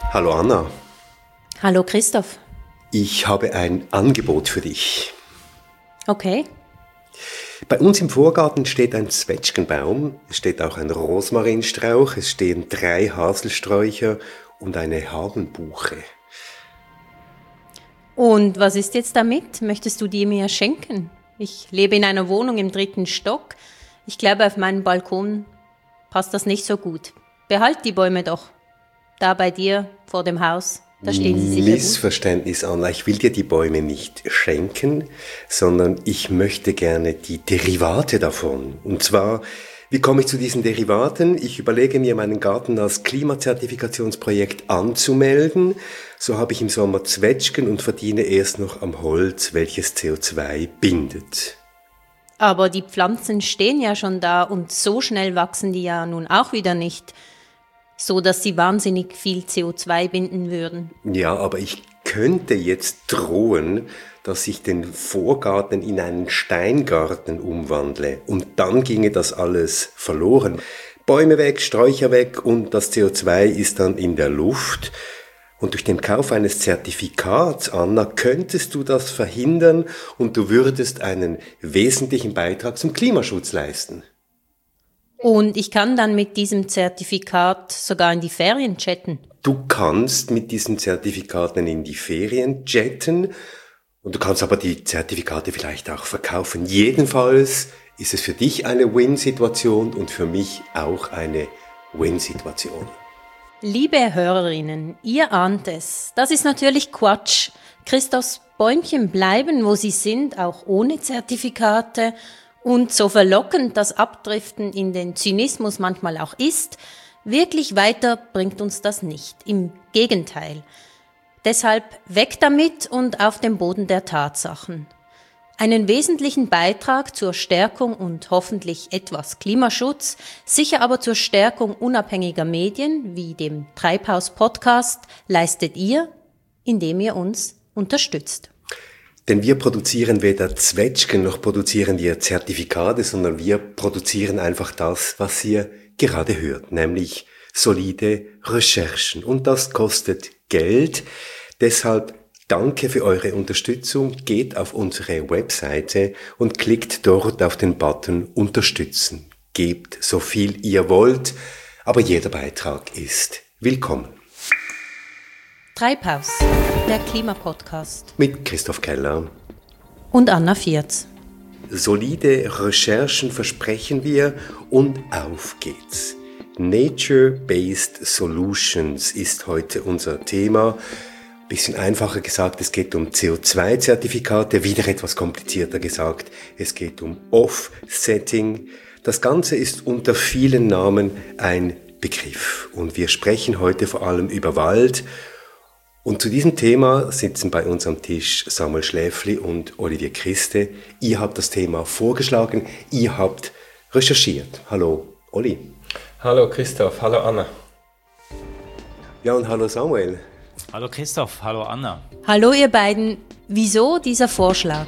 Hallo Anna. Hallo Christoph. Ich habe ein Angebot für dich. Okay. Bei uns im Vorgarten steht ein Zwetschgenbaum, es steht auch ein Rosmarinstrauch, es stehen 3 Haselsträucher und eine Hagenbuche. Und was ist jetzt damit? Möchtest du die mir schenken? Ich lebe in einer Wohnung im 3. Stock. Ich glaube, auf meinem Balkon passt das nicht so gut. Behalt die Bäume doch. Da bei dir vor dem Haus, da stehen sie sicher gut. Missverständnis, Anna. Ich will dir die Bäume nicht schenken, sondern ich möchte gerne die Derivate davon. Und zwar, wie komme ich zu diesen Derivaten? Ich überlege mir, meinen Garten als Klimazertifikationsprojekt anzumelden. So habe ich im Sommer Zwetschgen und verdiene erst noch am Holz, welches CO2 bindet. Aber die Pflanzen stehen ja schon da und so schnell wachsen die ja nun auch wieder nicht, so dass sie wahnsinnig viel CO2 binden würden. Ja, aber ich könnte jetzt drohen, dass ich den Vorgarten in einen Steingarten umwandle und dann ginge das alles verloren. Bäume weg, Sträucher weg und das CO2 ist dann in der Luft. Und durch den Kauf eines Zertifikats, Anna, könntest du das verhindern und du würdest einen wesentlichen Beitrag zum Klimaschutz leisten. Und ich kann dann mit diesem Zertifikat sogar in die Ferien jetten. Du kannst mit diesen Zertifikaten in die Ferien jetten und du kannst aber die Zertifikate vielleicht auch verkaufen. Jedenfalls ist es für dich eine Win-Situation und für mich auch eine Win-Situation. Liebe Hörerinnen, ihr ahnt es, das ist natürlich Quatsch. Christophs Bäumchen bleiben, wo sie sind, auch ohne Zertifikate. Und so verlockend das Abdriften in den Zynismus manchmal auch ist, wirklich weiter bringt uns das nicht. Im Gegenteil. Deshalb weg damit und auf den Boden der Tatsachen. Einen wesentlichen Beitrag zur Stärkung und hoffentlich etwas Klimaschutz, sicher aber zur Stärkung unabhängiger Medien wie dem Treibhaus-Podcast leistet ihr, indem ihr uns unterstützt. Denn wir produzieren weder Zwetschgen noch produzieren wir Zertifikate, sondern wir produzieren einfach das, was ihr gerade hört, nämlich solide Recherchen. Und das kostet Geld. Deshalb danke für eure Unterstützung. Geht auf unsere Webseite und klickt dort auf den Button Unterstützen. Gebt so viel ihr wollt, aber jeder Beitrag ist willkommen. Treibhaus, der Klimapodcast. Mit Christoph Keller und Anna Vierz. Solide Recherchen versprechen wir und auf geht's. Nature-Based Solutions ist heute unser Thema. Bisschen einfacher gesagt, es geht um CO2-Zertifikate, wieder etwas komplizierter gesagt, es geht um Offsetting. Das Ganze ist unter vielen Namen ein Begriff und wir sprechen heute vor allem über Wald. Und zu diesem Thema sitzen bei uns am Tisch Samuel Schläfli und Olivier Christe. Ihr habt das Thema vorgeschlagen, ihr habt recherchiert. Hallo Olli. Hallo Christoph, hallo Anna. Ja und hallo Samuel. Hallo Christoph, hallo Anna. Hallo ihr beiden, wieso dieser Vorschlag?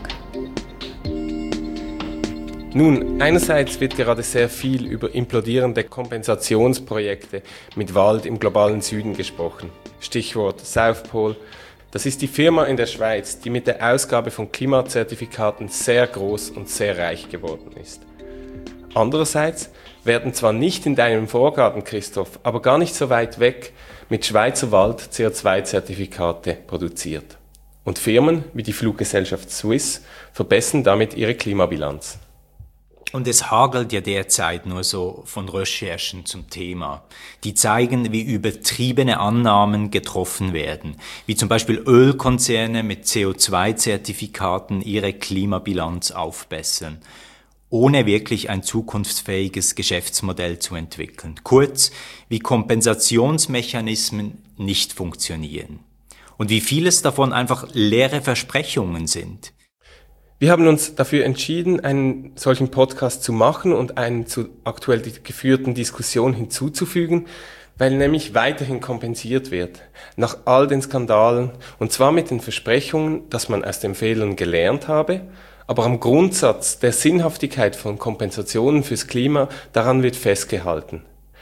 Nun, einerseits wird gerade sehr viel über implodierende Kompensationsprojekte mit Wald im globalen Süden gesprochen. Stichwort South Pole. Das ist die Firma in der Schweiz, die mit der Ausgabe von Klimazertifikaten sehr groß und sehr reich geworden ist. Andererseits werden zwar nicht in deinem Vorgarten, Christoph, aber gar nicht so weit weg mit Schweizer Wald CO2-Zertifikate produziert. Und Firmen wie die Fluggesellschaft Swiss verbessern damit ihre Klimabilanz. Und es hagelt ja derzeit nur so von Recherchen zum Thema, die zeigen, wie übertriebene Annahmen getroffen werden, wie zum Beispiel Ölkonzerne mit CO2-Zertifikaten ihre Klimabilanz aufbessern, ohne wirklich ein zukunftsfähiges Geschäftsmodell zu entwickeln. Kurz, wie Kompensationsmechanismen nicht funktionieren. Und wie vieles davon einfach leere Versprechungen sind. Wir haben uns dafür entschieden, einen solchen Podcast zu machen und einen zu aktuell geführten Diskussion hinzuzufügen, weil nämlich weiterhin kompensiert wird, nach all den Skandalen, und zwar mit den Versprechungen, dass man aus den Fehlern gelernt habe, aber am Grundsatz der Sinnhaftigkeit von Kompensationen fürs Klima, daran wird festgehalten.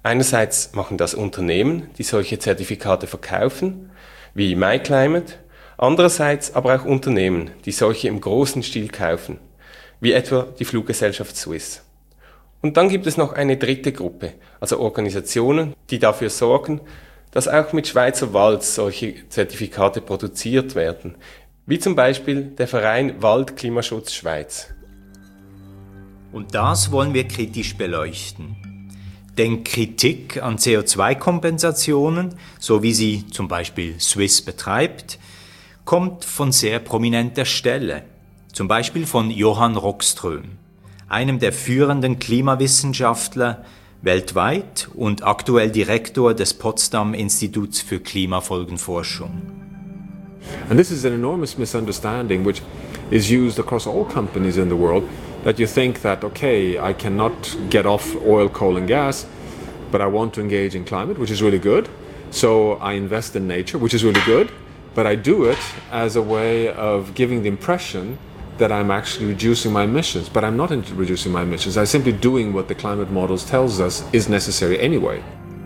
Einerseits machen das Unternehmen, die solche Zertifikate verkaufen, wie MyClimate, andererseits aber auch Unternehmen, die solche im großen Stil kaufen, wie etwa die Fluggesellschaft Swiss. Und dann gibt es noch eine dritte Gruppe, also Organisationen, die dafür sorgen, dass auch mit Schweizer Wald solche Zertifikate produziert werden, wie zum Beispiel der Verein Waldklimaschutz Schweiz. Und das wollen wir kritisch beleuchten. Denn Kritik an CO2-Kompensationen, so wie sie zum Beispiel Swiss betreibt, kommt von sehr prominenter Stelle, zum Beispiel von Johann Rockström, einem der führenden Klimawissenschaftler weltweit und aktuell Direktor des Potsdam Instituts für Klimafolgenforschung. And this is an enormous misunderstanding which is used across all companies in the world, that you think that, okay, I cannot get off oil, coal and gas, but I want to engage in climate, which is really good. So I invest in nature, which is really good, but I do it as a way of giving the impression that I'm actually reducing my emissions. But I'm not reducing my emissions. I'm simply doing what the climate models tells us is necessary anyway.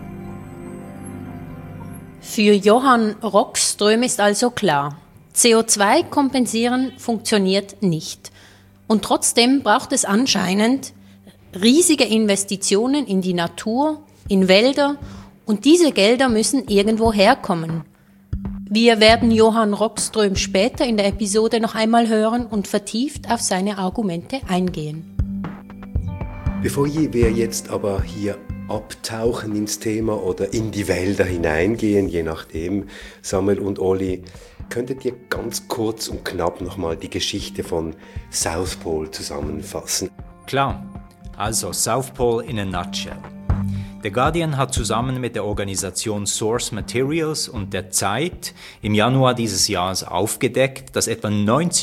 Für Johann Rockström ist also klar, CO2 kompensieren funktioniert nicht. Und trotzdem braucht es anscheinend riesige Investitionen in die Natur, in Wälder, und diese Gelder müssen irgendwo herkommen. Wir werden Johann Rockström später in der Episode noch einmal hören und vertieft auf seine Argumente eingehen. Bevor wir jetzt aber hier abtauchen ins Thema oder in die Wälder hineingehen, je nachdem, Samuel und Oli, könntet ihr ganz kurz und knapp nochmal die Geschichte von South Pole zusammenfassen? Klar, also South Pole in a nutshell. The Guardian hat zusammen mit der Organisation Source Materials und der Zeit im Januar dieses Jahres aufgedeckt, dass etwa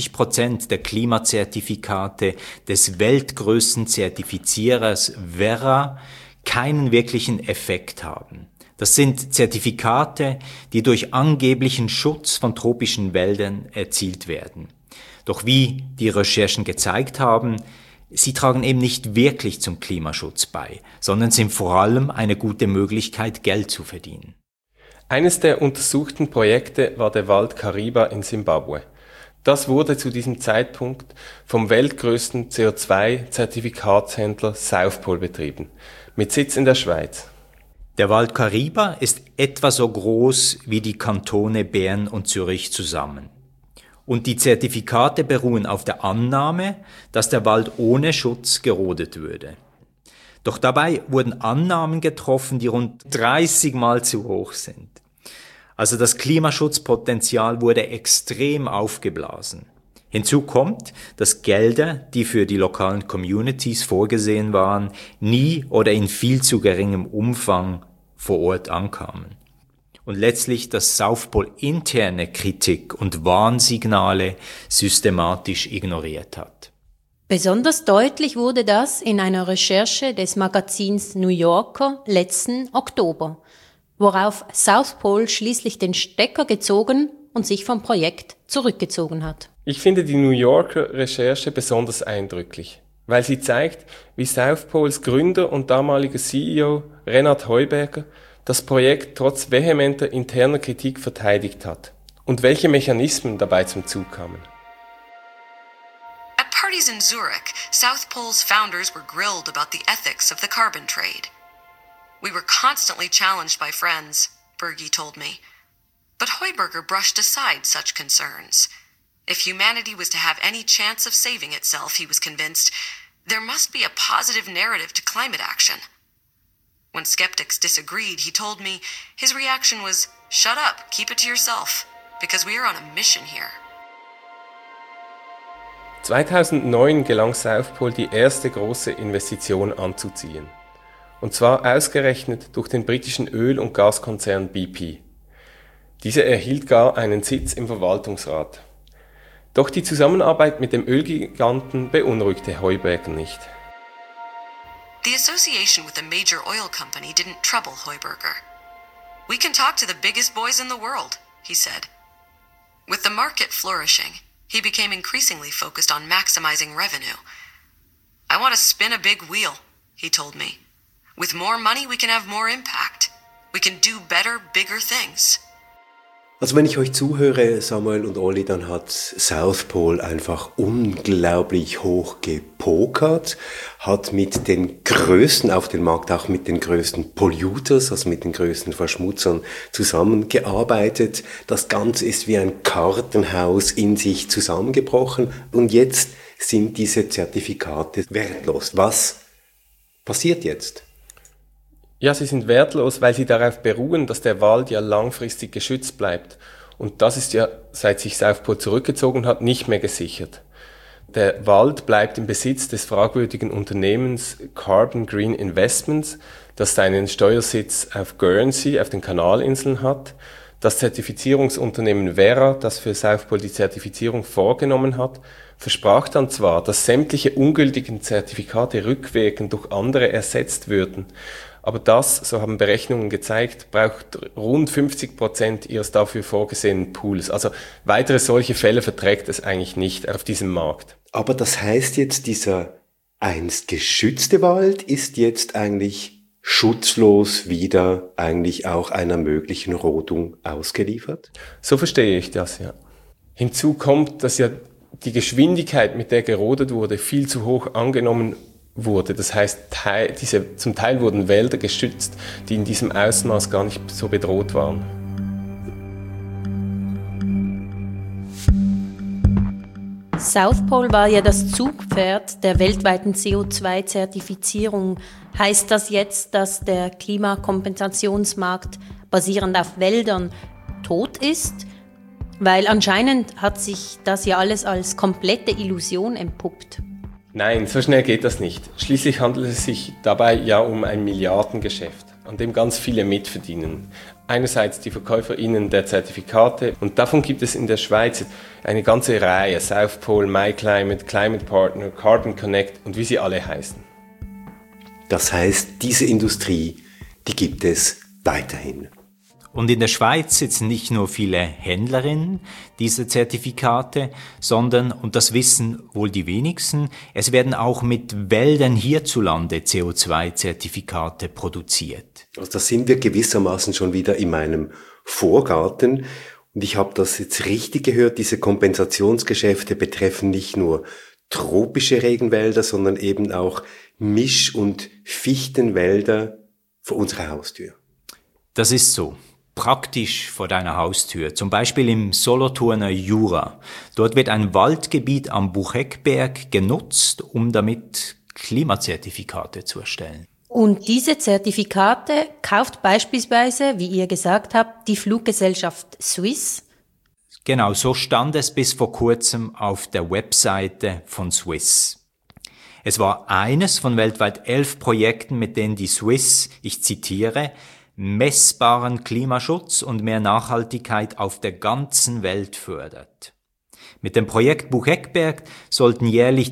90% der Klimazertifikate des weltgrößten Zertifizierers Verra keinen wirklichen Effekt haben. Das sind Zertifikate, die durch angeblichen Schutz von tropischen Wäldern erzielt werden. Doch wie die Recherchen gezeigt haben, sie tragen eben nicht wirklich zum Klimaschutz bei, sondern sind vor allem eine gute Möglichkeit, Geld zu verdienen. Eines der untersuchten Projekte war der Wald Kariba in Simbabwe. Das wurde zu diesem Zeitpunkt vom weltgrößten CO2-Zertifikatshändler South Pole betrieben, mit Sitz in der Schweiz. Der Wald Kariba ist etwa so groß wie die Kantone Bern und Zürich zusammen. Und die Zertifikate beruhen auf der Annahme, dass der Wald ohne Schutz gerodet würde. Doch dabei wurden Annahmen getroffen, die rund 30 Mal zu hoch sind. Also das Klimaschutzpotenzial wurde extrem aufgeblasen. Hinzu kommt, dass Gelder, die für die lokalen Communities vorgesehen waren, nie oder in viel zu geringem Umfang vor Ort ankamen. Und letztlich das South Pole interne Kritik und Warnsignale systematisch ignoriert hat. Besonders deutlich wurde das in einer Recherche des Magazins New Yorker letzten Oktober, worauf South Pole schließlich den Stecker gezogen und sich vom Projekt zurückgezogen hat. Ich finde die New Yorker Recherche besonders eindrücklich, weil sie zeigt, wie South Poles Gründer und damaliger CEO Renat Heuberger das Projekt trotz vehementer interner Kritik verteidigt hat und welche Mechanismen dabei zum Zug kamen. At parties in Zurich, South Pole's founders were grilled about the ethics of the carbon trade. We were constantly challenged by friends, Berge told me. But Heuberger brushed aside such concerns. If humanity was to have any chance of saving itself, he was convinced, there must be a positive narrative to climate action. When skeptics disagreed, he told me his reaction was, "Shut up, keep it to yourself, because we are on a mission here." 2009 gelang South Pole die erste große Investition anzuziehen. Und zwar ausgerechnet durch den britischen Öl- und Gaskonzern BP. Dieser erhielt gar einen Sitz im Verwaltungsrat. Doch die Zusammenarbeit mit dem Ölgiganten beunruhigte Heuberger nicht. The association with a major oil company didn't trouble Heuberger. "We can talk to the biggest boys in the world," he said. With the market flourishing, he became increasingly focused on maximizing revenue. "I want to spin a big wheel," he told me. With more money, we can have more impact. We can do better, bigger things. Also wenn ich euch zuhöre, Samuel und Olli, dann hat South Pole einfach unglaublich hoch gepokert, hat mit den Größten auf dem Markt, auch mit den größten Polluters, also mit den größten Verschmutzern zusammengearbeitet. Das Ganze ist wie ein Kartenhaus in sich zusammengebrochen und jetzt sind diese Zertifikate wertlos. Was passiert jetzt? Ja, sie sind wertlos, weil sie darauf beruhen, dass der Wald ja langfristig geschützt bleibt. Und das ist ja, seit sich South Pole zurückgezogen hat, nicht mehr gesichert. Der Wald bleibt im Besitz des fragwürdigen Unternehmens Carbon Green Investments, das seinen Steuersitz auf Guernsey, auf den Kanalinseln hat. Das Zertifizierungsunternehmen Verra, das für South Pole die Zertifizierung vorgenommen hat, versprach dann zwar, dass sämtliche ungültigen Zertifikate rückwirkend durch andere ersetzt würden. Aber das, so haben Berechnungen gezeigt, braucht rund 50% ihres dafür vorgesehenen Pools. Also weitere solche Fälle verträgt es eigentlich nicht auf diesem Markt. Aber das heißt jetzt, dieser einst geschützte Wald ist jetzt eigentlich schutzlos wieder eigentlich auch einer möglichen Rodung ausgeliefert? So verstehe ich das, ja. Hinzu kommt, dass ja die Geschwindigkeit, mit der gerodet wurde, viel zu hoch angenommen wurde. Das heißt, zum Teil wurden Wälder geschützt, die in diesem Ausmaß gar nicht so bedroht waren. South Pole war ja das Zugpferd der weltweiten CO2-Zertifizierung. Heißt das jetzt, dass der Klimakompensationsmarkt basierend auf Wäldern tot ist? Weil anscheinend hat sich das ja alles als komplette Illusion entpuppt. Nein, so schnell geht das nicht. Schließlich handelt es sich dabei ja um ein Milliardengeschäft, an dem ganz viele mitverdienen. Einerseits die VerkäuferInnen der Zertifikate und davon gibt es in der Schweiz eine ganze Reihe, South Pole, MyClimate, Climate Partner, Carbon Connect und wie sie alle heißen. Das heißt, diese Industrie, die gibt es weiterhin. Und in der Schweiz sitzen nicht nur viele Händlerinnen dieser Zertifikate, sondern, und das wissen wohl die wenigsten, es werden auch mit Wäldern hierzulande CO2-Zertifikate produziert. Also da sind wir gewissermaßen schon wieder in meinem Vorgarten. Und ich habe das jetzt richtig gehört, diese Kompensationsgeschäfte betreffen nicht nur tropische Regenwälder, sondern eben auch Misch- und Fichtenwälder vor unserer Haustür. Das ist so. Praktisch vor deiner Haustür, zum Beispiel im Solothurner Jura. Dort wird ein Waldgebiet am Bucheckberg genutzt, um damit Klimazertifikate zu erstellen. Und diese Zertifikate kauft beispielsweise, wie ihr gesagt habt, die Fluggesellschaft Swiss. Genau, so stand es bis vor kurzem auf der Webseite von Swiss. Es war eines von weltweit 11 Projekten, mit denen die Swiss, ich zitiere, messbaren Klimaschutz und mehr Nachhaltigkeit auf der ganzen Welt fördert. Mit dem Projekt Bucheckberg sollten jährlich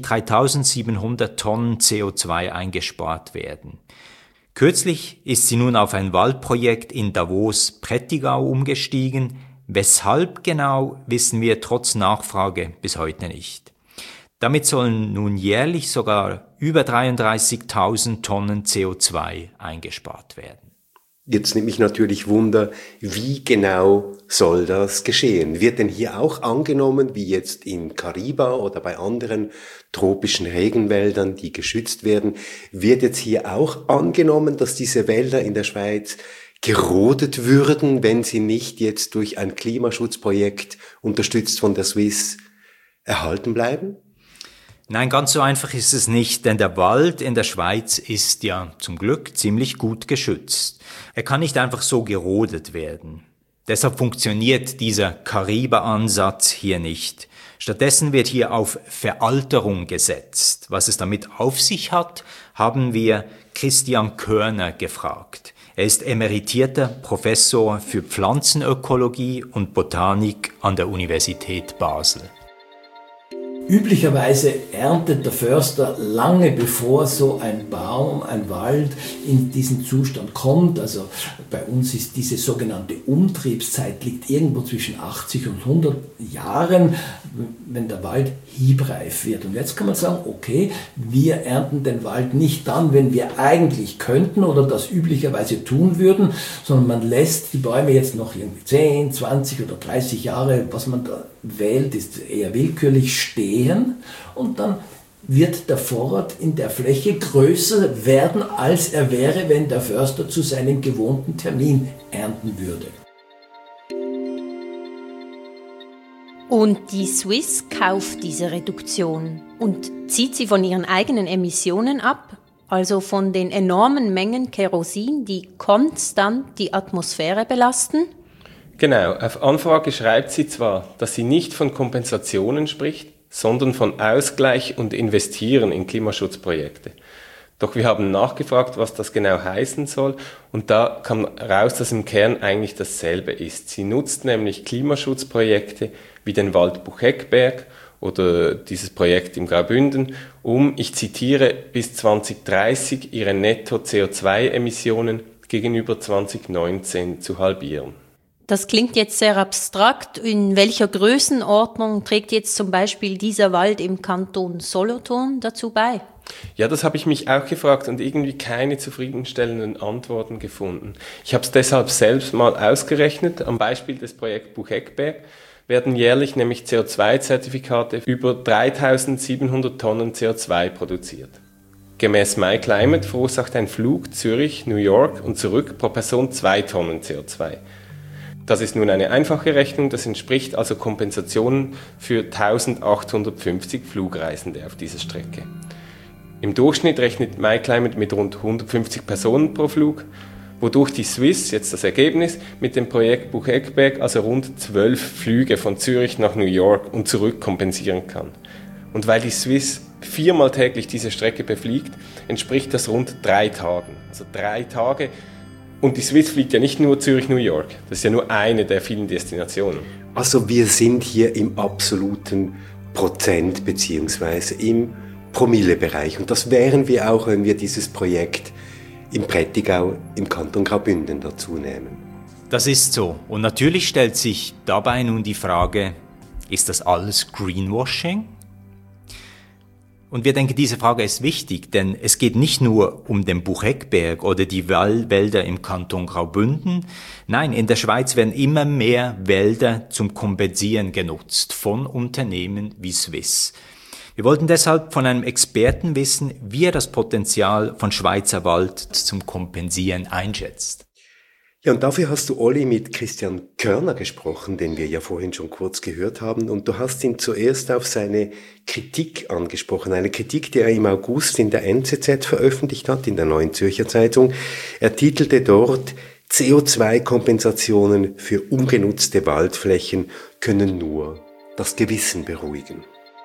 3700 Tonnen CO2 eingespart werden. Kürzlich ist sie nun auf ein Waldprojekt in Davos-Prättigau umgestiegen. Weshalb genau, wissen wir trotz Nachfrage bis heute nicht. Damit sollen nun jährlich sogar über 33.000 Tonnen CO2 eingespart werden. Jetzt nimmt mich natürlich Wunder, wie genau soll das geschehen? Wird denn hier auch angenommen, wie jetzt in Kariba oder bei anderen tropischen Regenwäldern, die geschützt werden, wird jetzt hier auch angenommen, dass diese Wälder in der Schweiz gerodet würden, wenn sie nicht jetzt durch ein Klimaschutzprojekt unterstützt von der Swiss erhalten bleiben? Nein, ganz so einfach ist es nicht, denn der Wald in der Schweiz ist ja zum Glück ziemlich gut geschützt. Er kann nicht einfach so gerodet werden. Deshalb funktioniert dieser Kariba-Ansatz hier nicht. Stattdessen wird hier auf Veralterung gesetzt. Was es damit auf sich hat, haben wir Christian Körner gefragt. Er ist emeritierter Professor für Pflanzenökologie und Botanik an der Universität Basel. Üblicherweise erntet der Förster lange bevor so ein Baum, ein Wald in diesen Zustand kommt. Also bei uns ist diese sogenannte Umtriebszeit liegt irgendwo zwischen 80 und 100 Jahren, wenn der Wald hiebreif wird. Und jetzt kann man sagen, okay, wir ernten den Wald nicht dann, wenn wir eigentlich könnten oder das üblicherweise tun würden, sondern man lässt die Bäume jetzt noch irgendwie 10, 20 oder 30 Jahre, was man da wählt, ist eher willkürlich stehen und dann wird der Vorrat in der Fläche größer werden, als er wäre, wenn der Förster zu seinem gewohnten Termin ernten würde. Und die Swiss kauft diese Reduktion und zieht sie von ihren eigenen Emissionen ab, also von den enormen Mengen Kerosin, die konstant die Atmosphäre belasten? Genau, auf Anfrage schreibt sie zwar, dass sie nicht von Kompensationen spricht, sondern von Ausgleich und Investieren in Klimaschutzprojekte. Doch wir haben nachgefragt, was das genau heißen soll, und da kam raus, dass im Kern eigentlich dasselbe ist. Sie nutzt nämlich Klimaschutzprojekte wie den Wald Bucheckberg oder dieses Projekt im Graubünden, um, ich zitiere, bis 2030 ihre Netto-CO2-Emissionen gegenüber 2019 zu halbieren. Das klingt jetzt sehr abstrakt. In welcher Größenordnung trägt jetzt zum Beispiel dieser Wald im Kanton Solothurn dazu bei? Ja, das habe ich mich auch gefragt und irgendwie keine zufriedenstellenden Antworten gefunden. Ich habe es deshalb selbst mal ausgerechnet. Am Beispiel des Projekts Bucheckberg werden jährlich nämlich CO2-Zertifikate über 3700 Tonnen CO2 produziert. Gemäß MyClimate verursacht ein Flug Zürich, New York und zurück pro Person 2 Tonnen CO2. Das ist nun eine einfache Rechnung, das entspricht also Kompensationen für 1850 Flugreisende auf dieser Strecke. Im Durchschnitt rechnet MyClimate mit rund 150 Personen pro Flug, wodurch die Swiss, jetzt das Ergebnis, mit dem Projekt Bucheckberg also rund 12 Flüge von Zürich nach New York und zurück kompensieren kann. Und weil die Swiss 4-mal täglich diese Strecke befliegt, entspricht das rund 3 Tagen. Also 3 Tage. Und die Swiss fliegt ja nicht nur Zürich-New York, das ist ja nur eine der vielen Destinationen. Also wir sind hier im absoluten Prozent- bzw. im Promillebereich. Und das wären wir auch, wenn wir dieses Projekt im Prättigau im Kanton Graubünden dazu nehmen. Das ist so. Und natürlich stellt sich dabei nun die Frage, ist das alles Greenwashing? Und wir denken, diese Frage ist wichtig, denn es geht nicht nur um den Bucheckberg oder die Wälder im Kanton Graubünden. Nein, in der Schweiz werden immer mehr Wälder zum Kompensieren genutzt von Unternehmen wie Swiss. Wir wollten deshalb von einem Experten wissen, wie er das Potenzial von Schweizer Wald zum Kompensieren einschätzt. Ja, und dafür hast du, Olli, mit Christian Körner gesprochen, den wir ja vorhin schon kurz gehört haben. Und du hast ihn zuerst auf seine Kritik angesprochen. Eine Kritik, die er im August in der NZZ veröffentlicht hat, in der Neuen Zürcher Zeitung. Er titelte dort, CO2-Kompensationen für ungenutzte Waldflächen können nur das Gewissen beruhigen.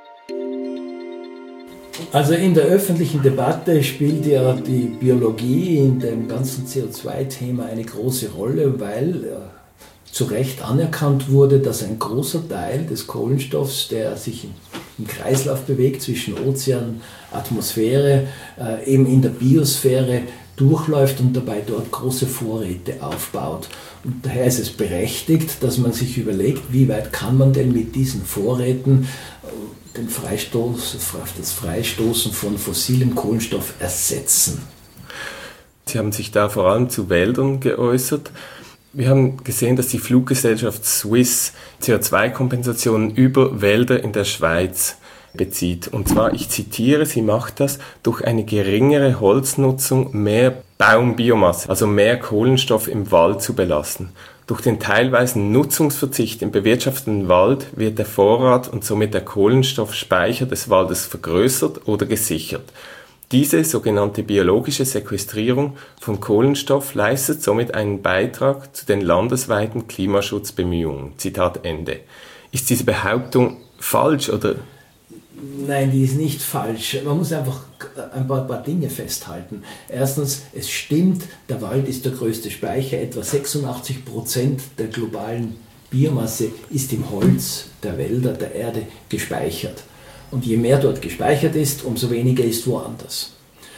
Also in der öffentlichen Debatte spielt ja die Biologie in dem ganzen CO2-Thema eine große Rolle, weil zu Recht anerkannt wurde, dass ein großer Teil des Kohlenstoffs, der sich im Kreislauf bewegt zwischen Ozean, Atmosphäre, eben in der Biosphäre durchläuft und dabei dort große Vorräte aufbaut. Und daher ist es berechtigt, dass man sich überlegt, wie weit kann man denn mit diesen Vorräten das Freistoßen von fossilem Kohlenstoff ersetzen. Sie haben sich da vor allem zu Wäldern geäußert. Wir haben gesehen, dass die Fluggesellschaft Swiss CO2-Kompensationen über Wälder in der Schweiz bezieht. Und zwar, ich zitiere, sie macht das durch eine geringere Holznutzung, mehr Baumbiomasse, also mehr Kohlenstoff im Wald zu belassen. Durch den teilweisen Nutzungsverzicht im bewirtschafteten Wald wird der Vorrat und somit der Kohlenstoffspeicher des Waldes vergrößert oder gesichert. Diese sogenannte biologische Sequestrierung von Kohlenstoff leistet somit einen Beitrag zu den landesweiten Klimaschutzbemühungen. Zitat Ende. Ist diese Behauptung falsch oder? Nein, die ist nicht falsch. Man muss einfach ein paar Dinge festhalten. Erstens, es stimmt, der Wald ist der größte Speicher. Etwa 86% der globalen Biomasse ist im Holz der Wälder, der Erde gespeichert. Und je mehr dort gespeichert ist, umso weniger ist woanders.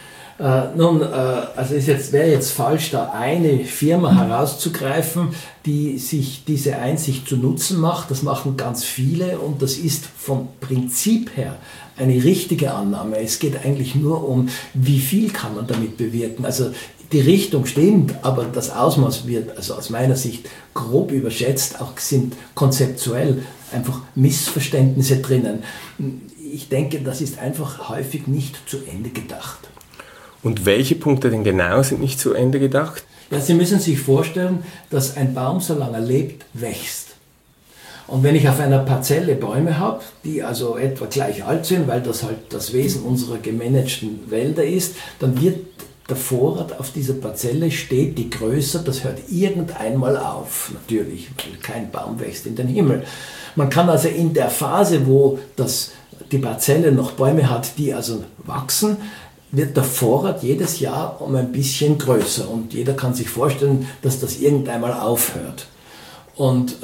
Also wäre jetzt falsch, da eine Firma herauszugreifen, die sich diese Einsicht zu Nutzen macht. Das machen ganz viele und das ist vom Prinzip her eine richtige Annahme. Es geht eigentlich nur um, wie viel kann man damit bewirken. Also die Richtung stimmt, aber das Ausmaß wird also aus meiner Sicht grob überschätzt. Auch sind konzeptuell einfach Missverständnisse drinnen. Ich denke, das ist einfach häufig nicht zu Ende gedacht. Und welche Punkte denn genau sind nicht zu Ende gedacht? Ja, Sie müssen sich vorstellen, dass ein Baum, solange er lebt, wächst. Und wenn ich auf einer Parzelle Bäume habe, die also etwa gleich alt sind, weil das halt das Wesen unserer gemanagten Wälder ist, dann wird der Vorrat auf dieser Parzelle stetig größer. Das hört irgendeinmal auf, natürlich, weil kein Baum wächst in den Himmel. Man kann also in der Phase, wo die Parzelle noch Bäume hat, die also wachsen, wird der Vorrat jedes Jahr um ein bisschen größer und jeder kann sich vorstellen, dass das irgendeinmal aufhört. Und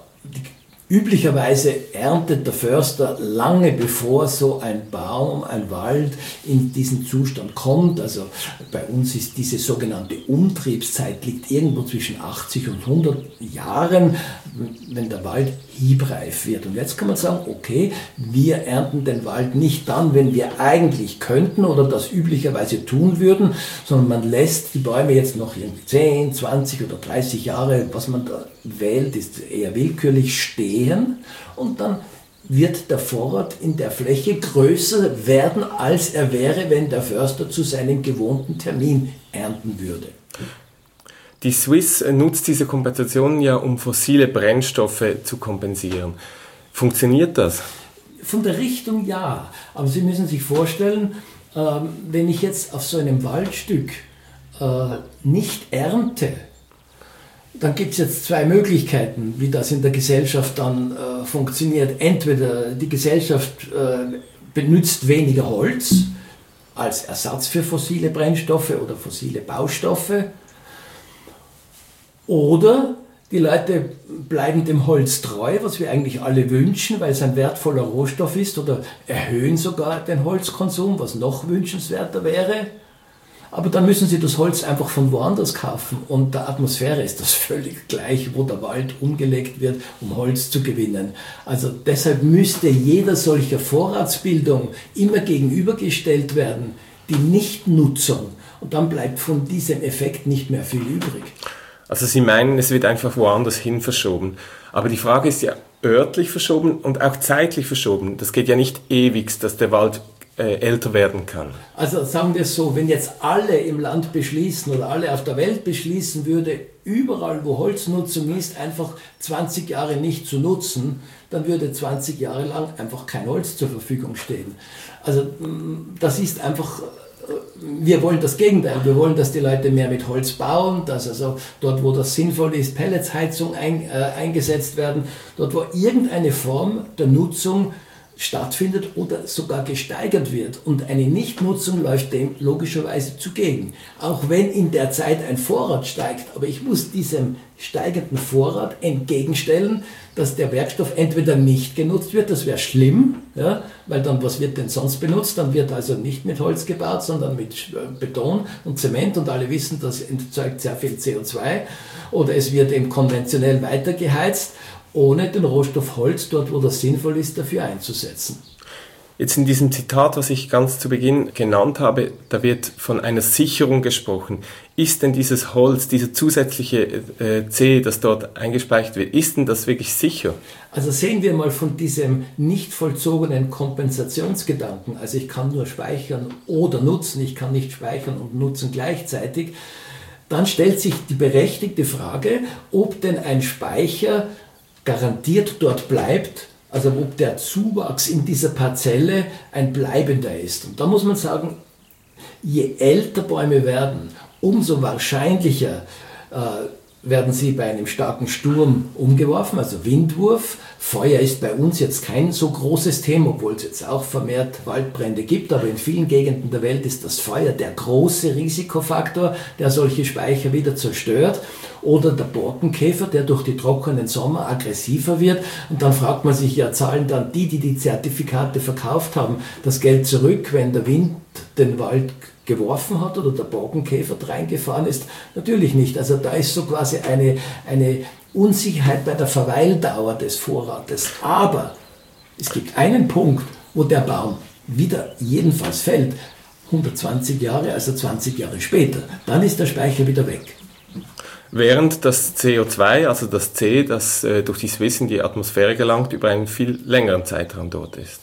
üblicherweise erntet der Förster lange bevor so ein Baum, ein Wald in diesen Zustand kommt. Also bei uns ist diese sogenannte Umtriebszeit liegt irgendwo zwischen 80 und 100 Jahren, wenn der Wald hiebreif wird. Und jetzt kann man sagen, okay, wir ernten den Wald nicht dann, wenn wir eigentlich könnten oder das üblicherweise tun würden, sondern man lässt die Bäume jetzt noch 10, 20 oder 30 Jahre, was man da wählt, ist eher willkürlich stehen und dann wird der Vorrat in der Fläche größer werden, als er wäre, wenn der Förster zu seinem gewohnten Termin ernten würde. Die Swiss nutzt diese Kompensation ja, um fossile Brennstoffe zu kompensieren. Funktioniert das? Von der Richtung ja, aber Sie müssen sich vorstellen, wenn ich jetzt auf so einem Waldstück nicht ernte, dann gibt es jetzt zwei Möglichkeiten, wie das in der Gesellschaft dann funktioniert. Entweder die Gesellschaft benutzt weniger Holz als Ersatz für fossile Brennstoffe oder fossile Baustoffe, oder die Leute bleiben dem Holz treu, was wir eigentlich alle wünschen, weil es ein wertvoller Rohstoff ist, oder erhöhen sogar den Holzkonsum, was noch wünschenswerter wäre. Aber dann müssen sie das Holz einfach von woanders kaufen und der Atmosphäre ist das völlig gleich, wo der Wald umgelegt wird, um Holz zu gewinnen. Also deshalb müsste jeder solcher Vorratsbildung immer gegenübergestellt werden, die Nichtnutzung. Und dann bleibt von diesem Effekt nicht mehr viel übrig. Also Sie meinen, es wird einfach woanders hin verschoben. Aber die Frage ist ja örtlich verschoben und auch zeitlich verschoben. Das geht ja nicht ewig, dass der Wald älter werden kann. Also sagen wir es so, wenn jetzt alle im Land beschließen oder alle auf der Welt beschließen würde, überall wo Holznutzung ist, einfach 20 Jahre nicht zu nutzen, dann würde 20 Jahre lang einfach kein Holz zur Verfügung stehen. Also das ist einfach, wir wollen das Gegenteil, wir wollen, dass die Leute mehr mit Holz bauen, dass also dort, wo das sinnvoll ist, Pelletsheizung eingesetzt werden, dort, wo irgendeine Form der Nutzung stattfindet oder sogar gesteigert wird. Und eine Nichtnutzung läuft dem logischerweise zugegen. Auch wenn in der Zeit ein Vorrat steigt, aber ich muss diesem steigenden Vorrat entgegenstellen, dass der Werkstoff entweder nicht genutzt wird, das wäre schlimm, ja, weil dann, was wird denn sonst benutzt? Dann wird also nicht mit Holz gebaut, sondern mit Beton und Zement und alle wissen, das erzeugt sehr viel CO2. Oder es wird eben konventionell weitergeheizt, ohne den Rohstoff Holz dort, wo das sinnvoll ist, dafür einzusetzen. Jetzt in diesem Zitat, was ich ganz zu Beginn genannt habe, da wird von einer Sicherung gesprochen. Ist denn dieses Holz, dieser zusätzliche C, das dort eingespeichert wird, ist denn das wirklich sicher? Also sehen wir mal von diesem nicht vollzogenen Kompensationsgedanken, also ich kann nur speichern oder nutzen, ich kann nicht speichern und nutzen gleichzeitig, dann stellt sich die berechtigte Frage, ob denn ein Speicher garantiert dort bleibt, also ob der Zuwachs in dieser Parzelle ein bleibender ist. Und da muss man sagen, je älter Bäume werden, umso wahrscheinlicher werden sie bei einem starken Sturm umgeworfen, also Windwurf. Feuer ist bei uns jetzt kein so großes Thema, obwohl es jetzt auch vermehrt Waldbrände gibt, aber in vielen Gegenden der Welt ist das Feuer der große Risikofaktor, der solche Speicher wieder zerstört. Oder der Borkenkäfer, der durch die trockenen Sommer aggressiver wird. Und dann fragt man sich, ja, zahlen dann die Zertifikate verkauft haben, das Geld zurück, wenn der Wind den Wald geworfen hat oder der Borkenkäfer reingefahren ist? Natürlich nicht. Also da ist so quasi eine Unsicherheit bei der Verweildauer des Vorrates. Aber es gibt einen Punkt, wo der Baum wieder jedenfalls fällt, 120 Jahre, also 20 Jahre später. Dann ist der Speicher wieder weg. Während das CO2, also das C, das durch die Swiss in die Atmosphäre gelangt, über einen viel längeren Zeitraum dort ist.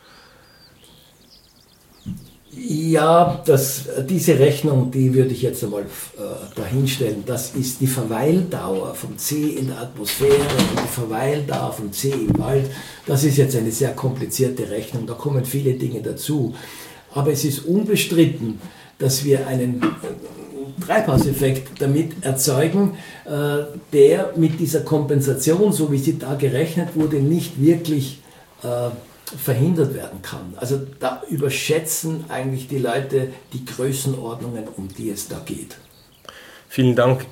Ja, diese Rechnung, die würde ich jetzt einmal dahinstellen. Das ist die Verweildauer vom C in der Atmosphäre und die Verweildauer vom C im Wald. Das ist jetzt eine sehr komplizierte Rechnung, da kommen viele Dinge dazu. Aber es ist unbestritten, dass wir einen Treibhauseffekt damit erzeugen, der mit dieser Kompensation, so wie sie da gerechnet wurde, nicht wirklich verhindert werden kann. Also da überschätzen eigentlich die Leute die Größenordnungen, um die es da geht. Vielen Dank.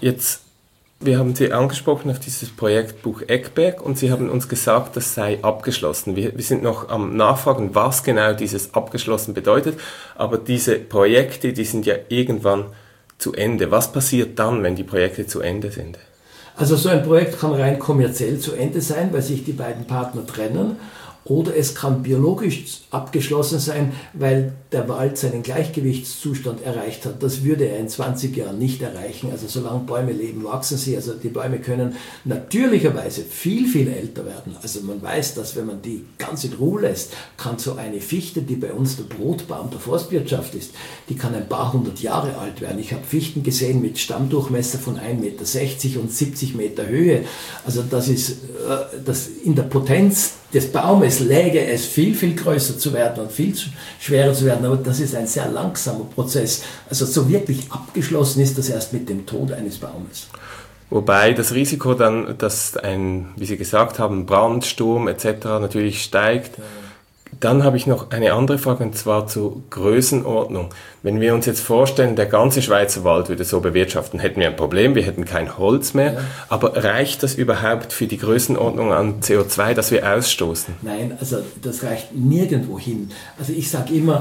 Wir haben Sie angesprochen auf dieses Projekt Buch Eckberg und Sie haben uns gesagt, das sei abgeschlossen. Wir sind noch am Nachfragen, was genau dieses abgeschlossen bedeutet, aber diese Projekte, die sind ja irgendwann zu Ende. Was passiert dann, wenn die Projekte zu Ende sind? Also so ein Projekt kann rein kommerziell zu Ende sein, weil sich die beiden Partner trennen. Oder es kann biologisch abgeschlossen sein, weil der Wald seinen Gleichgewichtszustand erreicht hat. Das würde er in 20 Jahren nicht erreichen. Also solange Bäume leben, wachsen sie. Also die Bäume können natürlicherweise viel, viel älter werden. Also man weiß, dass wenn man die ganz in Ruhe lässt, kann so eine Fichte, die bei uns der Brotbaum der Forstwirtschaft ist, die kann ein paar hundert Jahre alt werden. Ich habe Fichten gesehen mit Stammdurchmesser von 1,60 Meter und 70 Meter Höhe. Also das ist das in der Potenz des Baumes läge es viel, viel größer zu werden und viel schwerer zu werden, aber das ist ein sehr langsamer Prozess. Also so wirklich abgeschlossen ist das erst mit dem Tod eines Baumes. Wobei das Risiko dann, dass wie Sie gesagt haben, Brand, Sturm etc. natürlich steigt. Dann habe ich noch eine andere Frage, und zwar zur Größenordnung. Wenn wir uns jetzt vorstellen, der ganze Schweizer Wald würde so bewirtschaften, hätten wir ein Problem, wir hätten kein Holz mehr. Ja. Aber reicht das überhaupt für die Größenordnung an CO2, das wir ausstoßen? Nein, also das reicht nirgendwo hin. Also ich sage immer,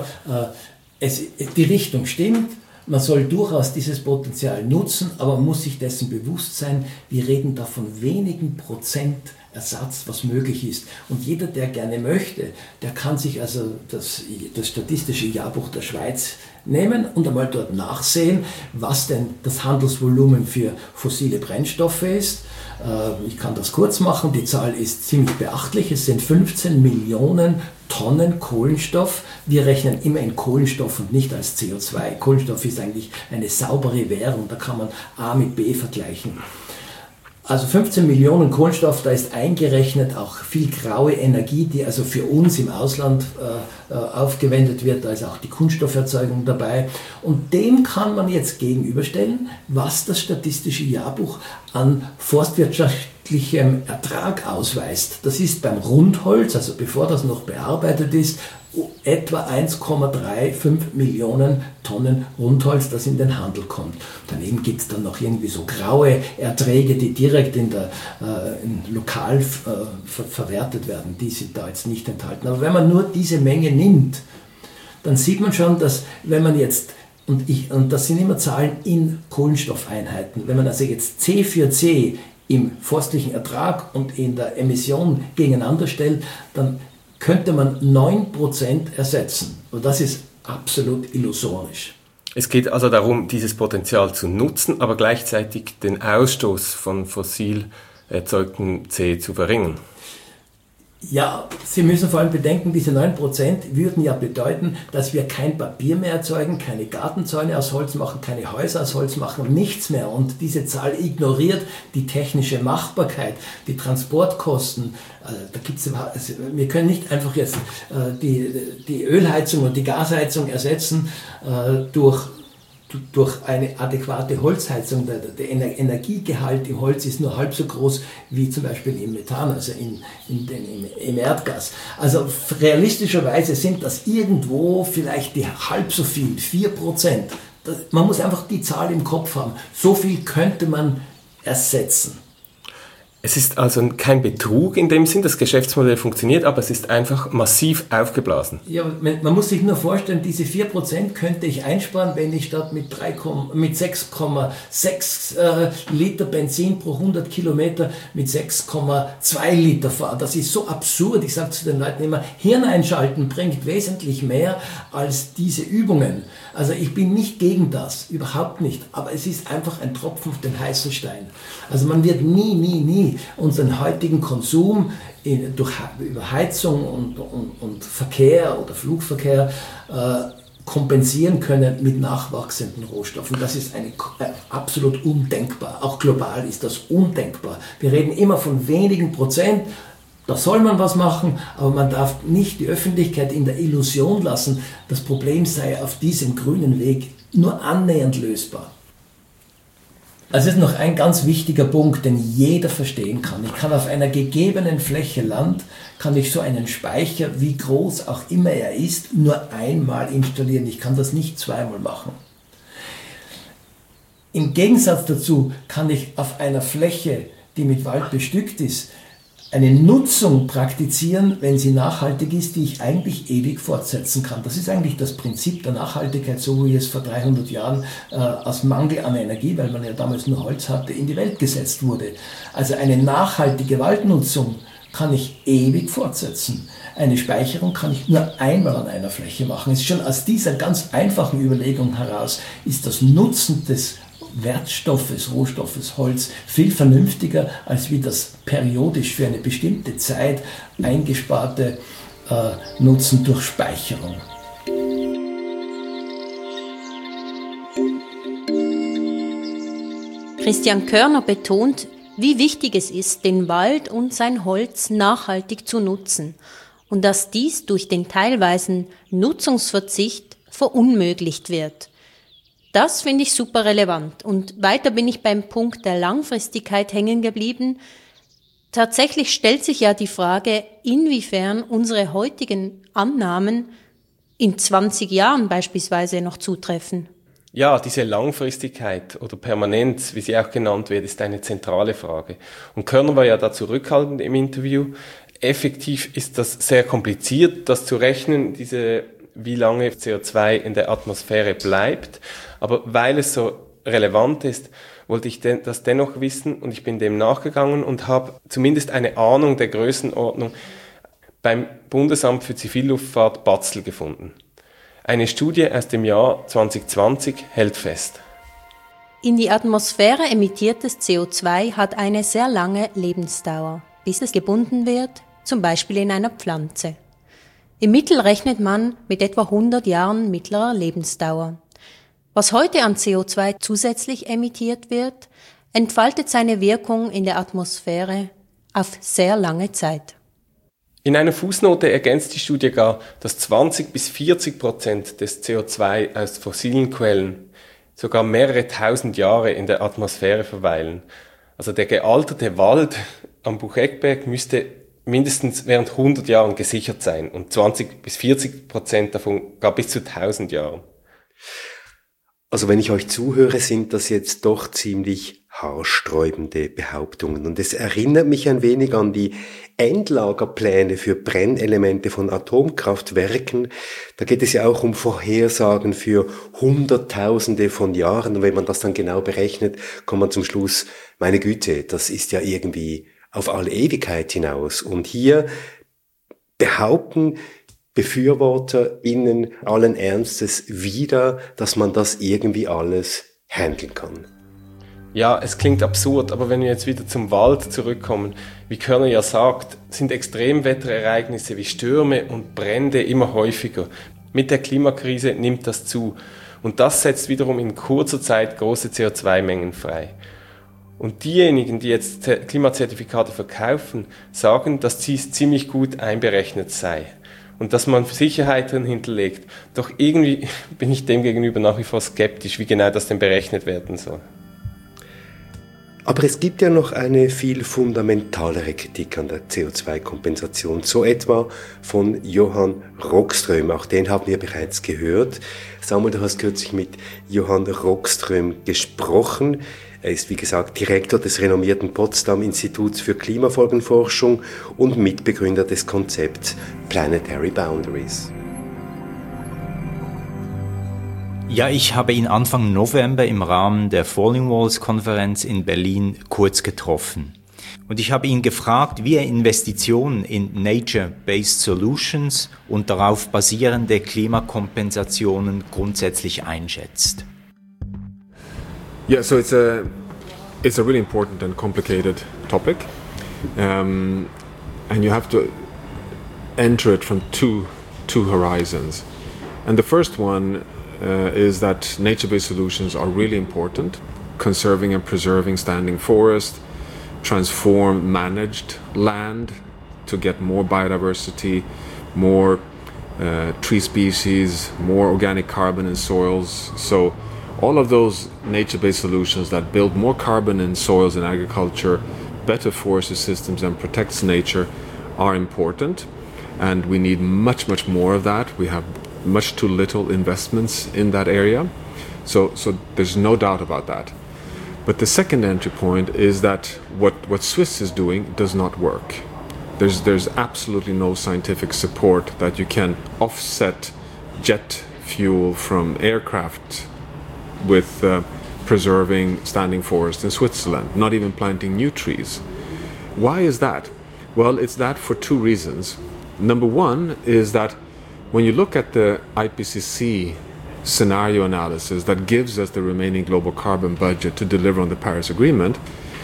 die Richtung stimmt. Man soll durchaus dieses Potenzial nutzen, aber man muss sich dessen bewusst sein, wir reden da von wenigen Prozent Ersatz, was möglich ist. Und jeder, der gerne möchte, der kann sich also das Statistische Jahrbuch der Schweiz nehmen und einmal dort nachsehen, was denn das Handelsvolumen für fossile Brennstoffe ist. Ich kann das kurz machen, die Zahl ist ziemlich beachtlich. Es sind 15 Millionen Tonnen Kohlenstoff. Wir rechnen immer in Kohlenstoff und nicht als CO2. Kohlenstoff ist eigentlich eine saubere Währung, da kann man A mit B vergleichen. Also 15 Millionen Kohlenstoff, da ist eingerechnet auch viel graue Energie, die also für uns im Ausland aufgewendet wird. Da ist auch die Kunststofferzeugung dabei. Und dem kann man jetzt gegenüberstellen, was das Statistische Jahrbuch an forstwirtschaftlichem Ertrag ausweist. Das ist beim Rundholz, also bevor das noch bearbeitet ist, etwa 1,35 Millionen Tonnen Rundholz, das in den Handel kommt. Daneben gibt es dann noch irgendwie so graue Erträge, die direkt lokal verwertet werden. Die sind da jetzt nicht enthalten. Aber wenn man nur diese Menge nimmt, dann sieht man schon, dass wenn man jetzt, und das sind immer Zahlen in Kohlenstoffeinheiten, wenn man also jetzt C für C im forstlichen Ertrag und in der Emission gegeneinander stellt, dann könnte man 9% ersetzen. Und das ist absolut illusorisch. Es geht also darum, dieses Potenzial zu nutzen, aber gleichzeitig den Ausstoß von fossil erzeugtem C zu verringern. Ja, Sie müssen vor allem bedenken, diese 9% würden ja bedeuten, dass wir kein Papier mehr erzeugen, keine Gartenzäune aus Holz machen, keine Häuser aus Holz machen, nichts mehr. Und diese Zahl ignoriert die technische Machbarkeit, die Transportkosten. Wir können nicht einfach jetzt die Ölheizung und die Gasheizung ersetzen durch durch eine adäquate Holzheizung, der Energiegehalt im Holz ist nur halb so groß wie zum Beispiel im Methan, also im Erdgas. Also realistischerweise sind das irgendwo vielleicht halb so viel, 4%. Man muss einfach die Zahl im Kopf haben. So viel könnte man ersetzen. Es ist also kein Betrug in dem Sinn, das Geschäftsmodell funktioniert, aber es ist einfach massiv aufgeblasen. Ja, man muss sich nur vorstellen, diese 4% könnte ich einsparen, wenn ich statt mit 6,6 Liter Benzin pro 100 Kilometer mit 6,2 Liter fahre. Das ist so absurd. Ich sage zu den Leuten immer, Hirn einschalten bringt wesentlich mehr als diese Übungen. Also ich bin nicht gegen das, überhaupt nicht. Aber es ist einfach ein Tropfen auf den heißen Stein. Also man wird nie unseren heutigen Konsum über Heizung und Verkehr oder Flugverkehr kompensieren können mit nachwachsenden Rohstoffen. Das ist absolut undenkbar. Auch global ist das undenkbar. Wir reden immer von wenigen Prozent. Da soll man was machen, aber man darf nicht die Öffentlichkeit in der Illusion lassen, das Problem sei auf diesem grünen Weg nur annähernd lösbar. Also es ist noch ein ganz wichtiger Punkt, den jeder verstehen kann. Ich kann auf einer gegebenen Fläche Land, kann ich so einen Speicher, wie groß auch immer er ist, nur einmal installieren. Ich kann das nicht zweimal machen. Im Gegensatz dazu kann ich auf einer Fläche, die mit Wald bestückt ist, eine Nutzung praktizieren, wenn sie nachhaltig ist, die ich eigentlich ewig fortsetzen kann. Das ist eigentlich das Prinzip der Nachhaltigkeit, so wie es vor 300 Jahren aus Mangel an Energie, weil man ja damals nur Holz hatte, in die Welt gesetzt wurde. Also eine nachhaltige Waldnutzung kann ich ewig fortsetzen. Eine Speicherung kann ich nur einmal an einer Fläche machen. Es ist schon aus dieser ganz einfachen Überlegung heraus, ist das Nutzen des Wertstoffes, Rohstoffes Holz viel vernünftiger als wie das periodisch für eine bestimmte Zeit eingesparte Nutzen durch Speicherung. Christian Körner betont, wie wichtig es ist, den Wald und sein Holz nachhaltig zu nutzen und dass dies durch den teilweisen Nutzungsverzicht verunmöglicht wird. Das finde ich super relevant. Und weiter bin ich beim Punkt der Langfristigkeit hängen geblieben. Tatsächlich stellt sich ja die Frage, inwiefern unsere heutigen Annahmen in 20 Jahren beispielsweise noch zutreffen. Ja, diese Langfristigkeit oder Permanenz, wie sie auch genannt wird, ist eine zentrale Frage. Und Körner war ja da zurückhaltend im Interview. Effektiv ist das sehr kompliziert, das zu rechnen, wie lange CO2 in der Atmosphäre bleibt. Aber weil es so relevant ist, wollte ich das dennoch wissen und ich bin dem nachgegangen und habe zumindest eine Ahnung der Größenordnung beim Bundesamt für Zivilluftfahrt Batzl gefunden. Eine Studie aus dem Jahr 2020 hält fest. In die Atmosphäre emittiertes CO2 hat eine sehr lange Lebensdauer, bis es gebunden wird, zum Beispiel in einer Pflanze. Im Mittel rechnet man mit etwa 100 Jahren mittlerer Lebensdauer. Was heute an CO2 zusätzlich emittiert wird, entfaltet seine Wirkung in der Atmosphäre auf sehr lange Zeit. In einer Fußnote ergänzt die Studie gar, dass 20-40% des CO2 aus fossilen Quellen sogar mehrere tausend Jahre in der Atmosphäre verweilen. Also der gealterte Wald am Bucheckberg müsste mindestens während 100 Jahren gesichert sein und 20-40% davon gar bis zu 1000 Jahren. Also wenn ich euch zuhöre, sind das jetzt doch ziemlich haarsträubende Behauptungen. Und es erinnert mich ein wenig an die Endlagerpläne für Brennelemente von Atomkraftwerken. Da geht es ja auch um Vorhersagen für Hunderttausende von Jahren. Und wenn man das dann genau berechnet, kommt man zum Schluss, meine Güte, das ist ja irgendwie auf alle Ewigkeit hinaus. Und hier behaupten BefürworterInnen allen Ernstes wieder, dass man das irgendwie alles handeln kann. Ja, es klingt absurd, aber wenn wir jetzt wieder zum Wald zurückkommen, wie Körner ja sagt, sind Extremwetterereignisse wie Stürme und Brände immer häufiger. Mit der Klimakrise nimmt das zu. Und das setzt wiederum in kurzer Zeit große CO2-Mengen frei. Und diejenigen, die jetzt Klimazertifikate verkaufen, sagen, dass dies ziemlich gut einberechnet sei. und dass man Sicherheit drin hinterlegt. Doch irgendwie bin ich dem gegenüber nach wie vor skeptisch, wie genau das denn berechnet werden soll. Aber es gibt ja noch eine viel fundamentalere Kritik an der CO2-Kompensation, so etwa von Johann Rockström. Auch den haben wir bereits gehört. Samuel, du hast kürzlich mit Johann Rockström gesprochen. Er ist, wie gesagt, Direktor des renommierten Potsdam-Instituts für Klimafolgenforschung und Mitbegründer des Konzepts Planetary Boundaries. Ja, ich habe ihn Anfang November im Rahmen der Falling Walls-Konferenz in Berlin kurz getroffen. Und ich habe ihn gefragt, wie er Investitionen in Nature-Based Solutions und darauf basierende Klimakompensationen grundsätzlich einschätzt. Yeah, so it's a really important and complicated topic, and you have to enter it from two horizons. And the first one is that nature-based solutions are really important, conserving and preserving standing forest, transform managed land to get more biodiversity, more tree species, more organic carbon in soils. So all of those nature-based solutions that build more carbon in soils and agriculture, better forestry systems and protects nature are important, and we need much more of that. We have much too little investments in that area, so there's no doubt about that. But the second entry point is that what Swiss is doing does not work. There's absolutely no scientific support that you can offset jet fuel from aircraft with preserving standing forest in Switzerland, not even planting new trees. Why is that? Well, it's that for two reasons. Number one is that when you look at the IPCC scenario analysis that gives us the remaining global carbon budget to deliver on the Paris Agreement,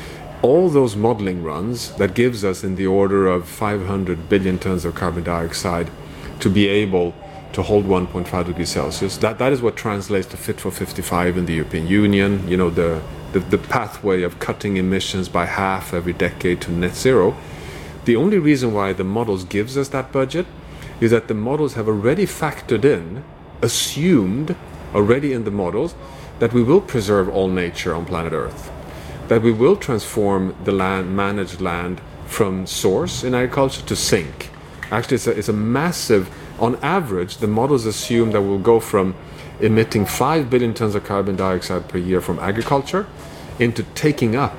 all those modeling runs that gives us in the order of 500 billion tons of carbon dioxide to be able to hold 1.5 degrees Celsius, that is what translates to Fit for 55 in the European Union, you know, the pathway of cutting emissions by half every decade to net zero. The only reason why the models gives us that budget is that the models have already factored in, assumed already in the models, that we will preserve all nature on planet Earth, that we will transform the land, managed land from source in agriculture to sink. Actually, it's a massive, on average, the models assume that we'll go from emitting 5 billion tons of carbon dioxide per year from agriculture into taking up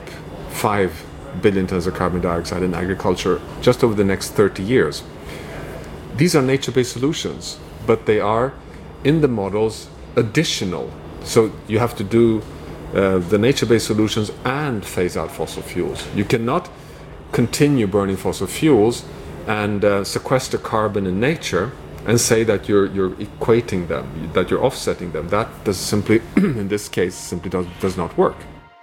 5 billion tons of carbon dioxide in agriculture just over the next 30 years. These are nature-based solutions, but they are, in the models, additional. So you have to do the nature-based solutions and phase out fossil fuels. You cannot continue burning fossil fuels and sequester carbon in nature and say that you're equating them, that you're offsetting them. That does simply, in this case, simply does not work.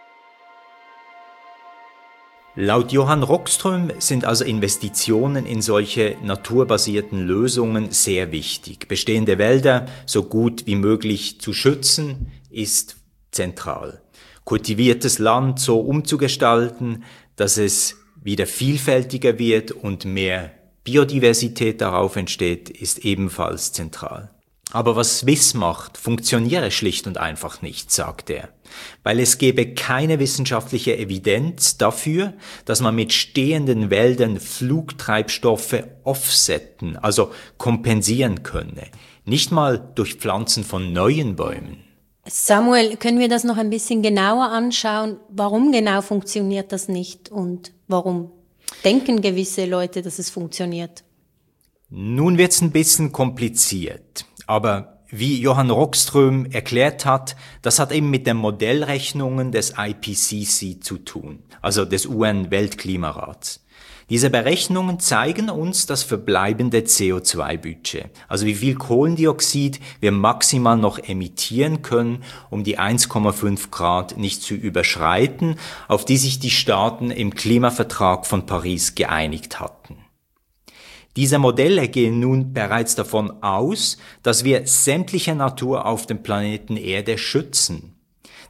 Laut Johann Rockström sind also Investitionen in solche naturbasierten Lösungen sehr wichtig. Bestehende Wälder so gut wie möglich zu schützen, ist zentral. Kultiviertes Land so umzugestalten, dass es wieder vielfältiger wird und mehr Biodiversität darauf entsteht, ist ebenfalls zentral. Aber was Swiss macht, funktioniere schlicht und einfach nicht, sagt er. Weil es gäbe keine wissenschaftliche Evidenz dafür, dass man mit stehenden Wäldern Flugtreibstoffe offsetten, also kompensieren könne. Nicht mal durch Pflanzen von neuen Bäumen. Samuel, können wir das noch ein bisschen genauer anschauen? Warum genau funktioniert das nicht und warum denken gewisse Leute, dass es funktioniert? Nun wird's ein bisschen kompliziert, aber wie Johann Rockström erklärt hat, das hat eben mit den Modellrechnungen des IPCC zu tun, also des UN-Weltklimarats. Diese Berechnungen zeigen uns das verbleibende CO2-Budget, also wie viel Kohlendioxid wir maximal noch emittieren können, um die 1,5 Grad nicht zu überschreiten, auf die sich die Staaten im Klimavertrag von Paris geeinigt hatten. Diese Modelle gehen nun bereits davon aus, dass wir sämtliche Natur auf dem Planeten Erde schützen.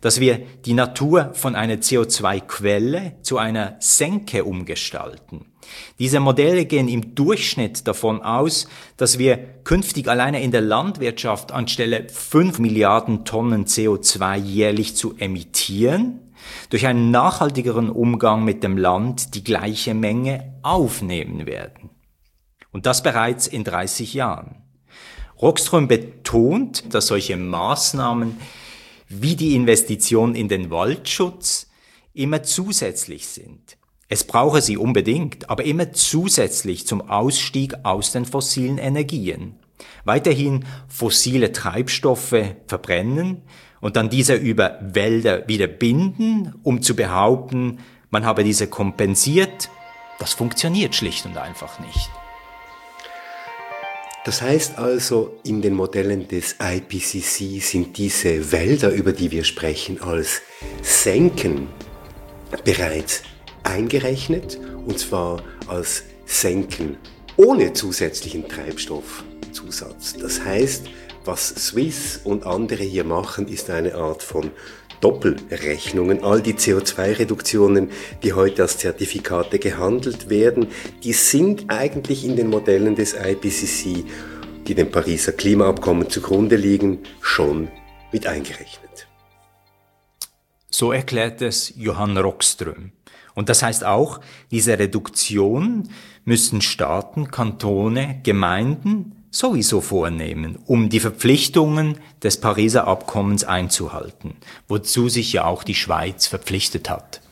dass wir die Natur von einer CO2-Quelle zu einer Senke umgestalten. Diese Modelle gehen im Durchschnitt davon aus, dass wir künftig alleine in der Landwirtschaft anstelle 5 Milliarden Tonnen CO2 jährlich zu emittieren, durch einen nachhaltigeren Umgang mit dem Land die gleiche Menge aufnehmen werden. Und das bereits in 30 Jahren. Rockström betont, dass solche Maßnahmen wie die Investition in den Waldschutz immer zusätzlich sind. Es brauche sie unbedingt, aber immer zusätzlich zum Ausstieg aus den fossilen Energien. Weiterhin fossile Treibstoffe verbrennen und dann diese über Wälder wieder binden, um zu behaupten, man habe diese kompensiert. Das funktioniert schlicht und einfach nicht. Das heißt also, in den Modellen des IPCC sind diese Wälder, über die wir sprechen, als Senken bereits eingerechnet, und zwar als Senken ohne zusätzlichen Treibstoffzusatz. Das heißt, was Swiss und andere hier machen, ist eine Art von Doppelrechnungen. All die CO2-Reduktionen, die heute als Zertifikate gehandelt werden, die sind eigentlich in den Modellen des IPCC, die dem Pariser Klimaabkommen zugrunde liegen, schon mit eingerechnet. So erklärt es Johann Rockström. Und das heißt auch, diese Reduktion müssen Staaten, Kantone, Gemeinden sowieso vornehmen, um die Verpflichtungen des Pariser Abkommens einzuhalten, wozu sich ja auch die Schweiz verpflichtet hat.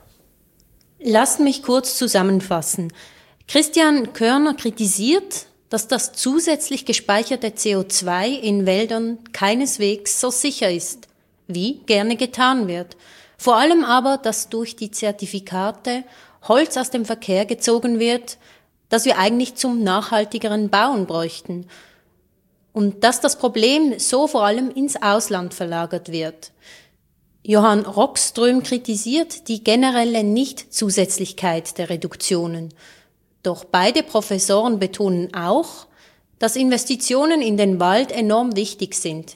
Lasst mich kurz zusammenfassen. Christian Körner kritisiert, dass das zusätzlich gespeicherte CO2 in Wäldern keineswegs so sicher ist, wie gerne getan wird. Vor allem aber, dass durch die Zertifikate Holz aus dem Verkehr gezogen wird, das wir eigentlich zum nachhaltigeren Bauen bräuchten. Und dass das Problem so vor allem ins Ausland verlagert wird. Johann Rockström kritisiert die generelle Nichtzusätzlichkeit der Reduktionen. Doch beide Professoren betonen auch, dass Investitionen in den Wald enorm wichtig sind.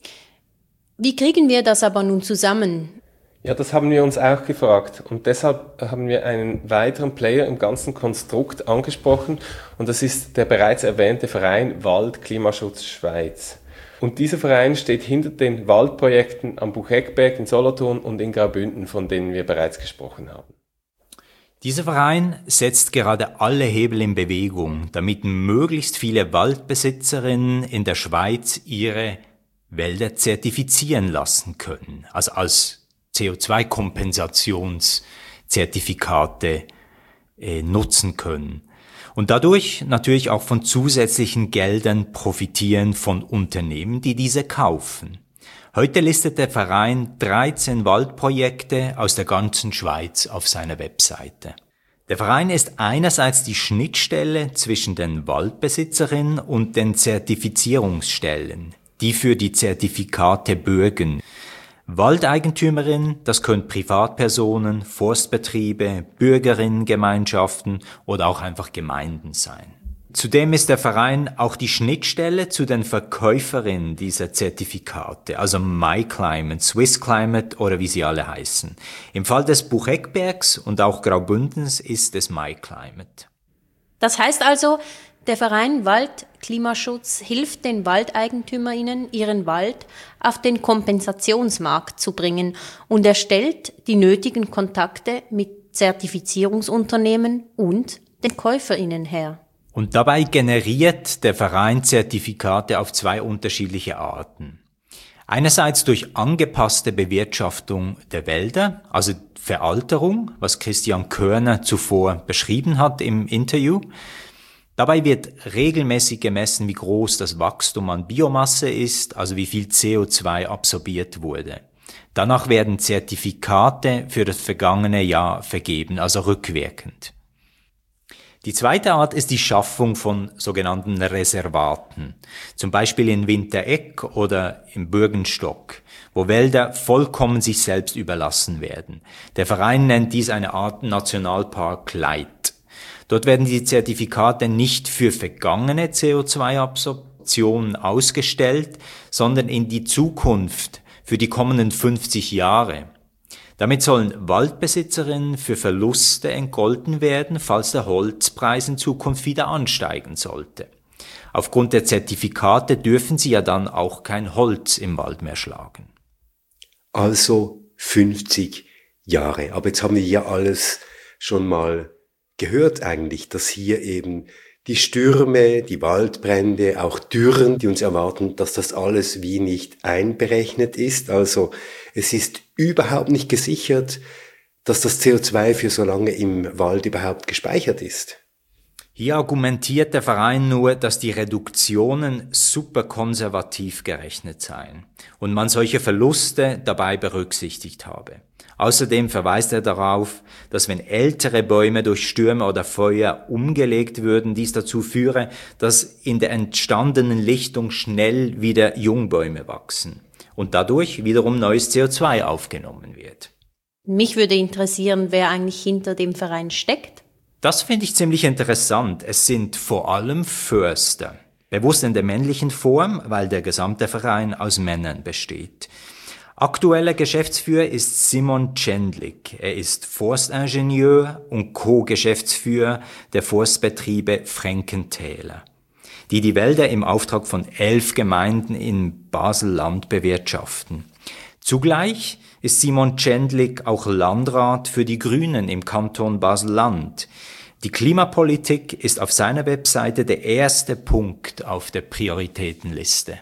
Wie kriegen wir das aber nun zusammen? Ja, das haben wir uns auch gefragt und deshalb haben wir einen weiteren Player im ganzen Konstrukt angesprochen und das ist der bereits erwähnte Verein Wald Klimaschutz Schweiz. Und dieser Verein steht hinter den Waldprojekten am Bucheckberg in Solothurn und in Graubünden, von denen wir bereits gesprochen haben. Dieser Verein setzt gerade alle Hebel in Bewegung, damit möglichst viele Waldbesitzerinnen in der Schweiz ihre Wälder zertifizieren lassen können, also als CO2-Kompensationszertifikate nutzen können und dadurch natürlich auch von zusätzlichen Geldern profitieren von Unternehmen, die diese kaufen. Heute listet der Verein 13 Waldprojekte aus der ganzen Schweiz auf seiner Webseite. Der Verein ist einerseits die Schnittstelle zwischen den Waldbesitzerinnen und den Zertifizierungsstellen, die für die Zertifikate bürgen. Waldeigentümerinnen, das können Privatpersonen, Forstbetriebe, Bürgerinnengemeinschaften oder auch einfach Gemeinden sein. Zudem ist der Verein auch die Schnittstelle zu den Verkäuferinnen dieser Zertifikate, also MyClimate, SwissClimate oder wie sie alle heißen. Im Fall des Bucheckbergs und auch Graubündens ist es MyClimate. Das heißt also, der Verein Wald Klimaschutz hilft den WaldeigentümerInnen, ihren Wald auf den Kompensationsmarkt zu bringen und erstellt die nötigen Kontakte mit Zertifizierungsunternehmen und den KäuferInnen her. Und dabei generiert der Verein Zertifikate auf zwei unterschiedliche Arten. Einerseits durch angepasste Bewirtschaftung der Wälder, also Veralterung, was Christian Körner zuvor beschrieben hat im Interview. Dabei wird regelmäßig gemessen, wie groß das Wachstum an Biomasse ist, also wie viel CO2 absorbiert wurde. Danach werden Zertifikate für das vergangene Jahr vergeben, also rückwirkend. Die zweite Art ist die Schaffung von sogenannten Reservaten, zum Beispiel in Winteregg oder im Bürgenstock, wo Wälder vollkommen sich selbst überlassen werden. Der Verein nennt dies eine Art Nationalpark Light. Dort werden die Zertifikate nicht für vergangene CO2-Absorptionen ausgestellt, sondern in die Zukunft für die kommenden 50 Jahre. Damit sollen Waldbesitzerinnen für Verluste entgolten werden, falls der Holzpreis in Zukunft wieder ansteigen sollte. Aufgrund der Zertifikate dürfen sie ja dann auch kein Holz im Wald mehr schlagen. Also 50 Jahre. Aber jetzt haben wir ja alles schon mal gehört eigentlich, dass hier eben die Stürme, die Waldbrände, auch Dürren, die uns erwarten, dass das alles wie nicht einberechnet ist. Also es ist überhaupt nicht gesichert, dass das CO2 für so lange im Wald überhaupt gespeichert ist. Hier argumentiert der Verein nur, dass die Reduktionen super konservativ gerechnet seien und man solche Verluste dabei berücksichtigt habe. Außerdem verweist er darauf, dass wenn ältere Bäume durch Stürme oder Feuer umgelegt würden, dies dazu führe, dass in der entstandenen Lichtung schnell wieder Jungbäume wachsen und dadurch wiederum neues CO2 aufgenommen wird. Mich würde interessieren, wer eigentlich hinter dem Verein steckt. Das finde ich ziemlich interessant. Es sind vor allem Förster. Bewusst in der männlichen Form, weil der gesamte Verein aus Männern besteht. Aktueller Geschäftsführer ist Simon Cendlik. Er ist Forstingenieur und Co-Geschäftsführer der Forstbetriebe Frankentäler, die die Wälder im Auftrag von 11 Gemeinden in Basel-Land bewirtschaften. Zugleich ist Simon Cendlik auch Landrat für die Grünen im Kanton Basel-Land. Die Klimapolitik ist auf seiner Webseite der erste Punkt auf der Prioritätenliste.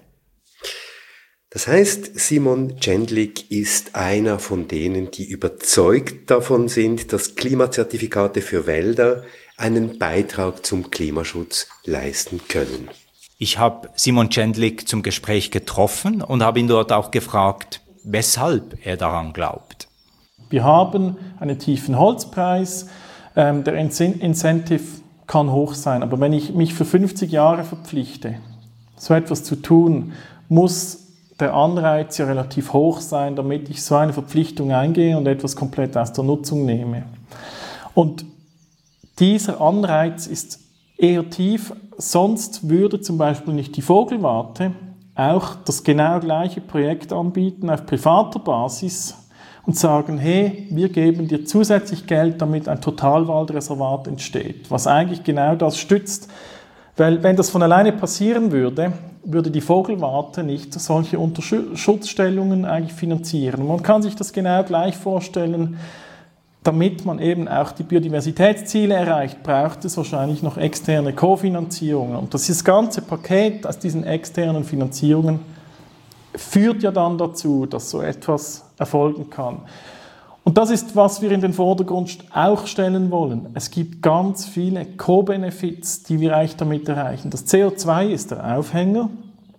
Das heißt, Simon Cendlik ist einer von denen, die überzeugt davon sind, dass Klimazertifikate für Wälder einen Beitrag zum Klimaschutz leisten können. Ich habe Simon Cendlik zum Gespräch getroffen und habe ihn dort auch gefragt, weshalb er daran glaubt. Wir haben einen tiefen Holzpreis, der Incentive kann hoch sein, aber wenn ich mich für 50 Jahre verpflichte, so etwas zu tun, muss der Anreiz ja relativ hoch sein, damit ich so eine Verpflichtung eingehe und etwas komplett aus der Nutzung nehme. Und dieser Anreiz ist eher tief, sonst würde zum Beispiel nicht die Vogelwarte auch das genau gleiche Projekt anbieten auf privater Basis und sagen, hey, wir geben dir zusätzlich Geld, damit ein Totalwaldreservat entsteht, was eigentlich genau das stützt. Weil wenn das von alleine passieren würde, würde die Vogelwarte nicht solche Unterschutzstellungen eigentlich finanzieren. Man kann sich das genau gleich vorstellen, damit man eben auch die Biodiversitätsziele erreicht, braucht es wahrscheinlich noch externe Kofinanzierungen. Und das ganze Paket aus diesen externen Finanzierungen führt ja dann dazu, dass so etwas erfolgen kann. Und das ist, was wir in den Vordergrund auch stellen wollen. Es gibt ganz viele Co-Benefits, die wir eigentlich damit erreichen. Das CO2 ist der Aufhänger,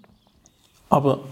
aber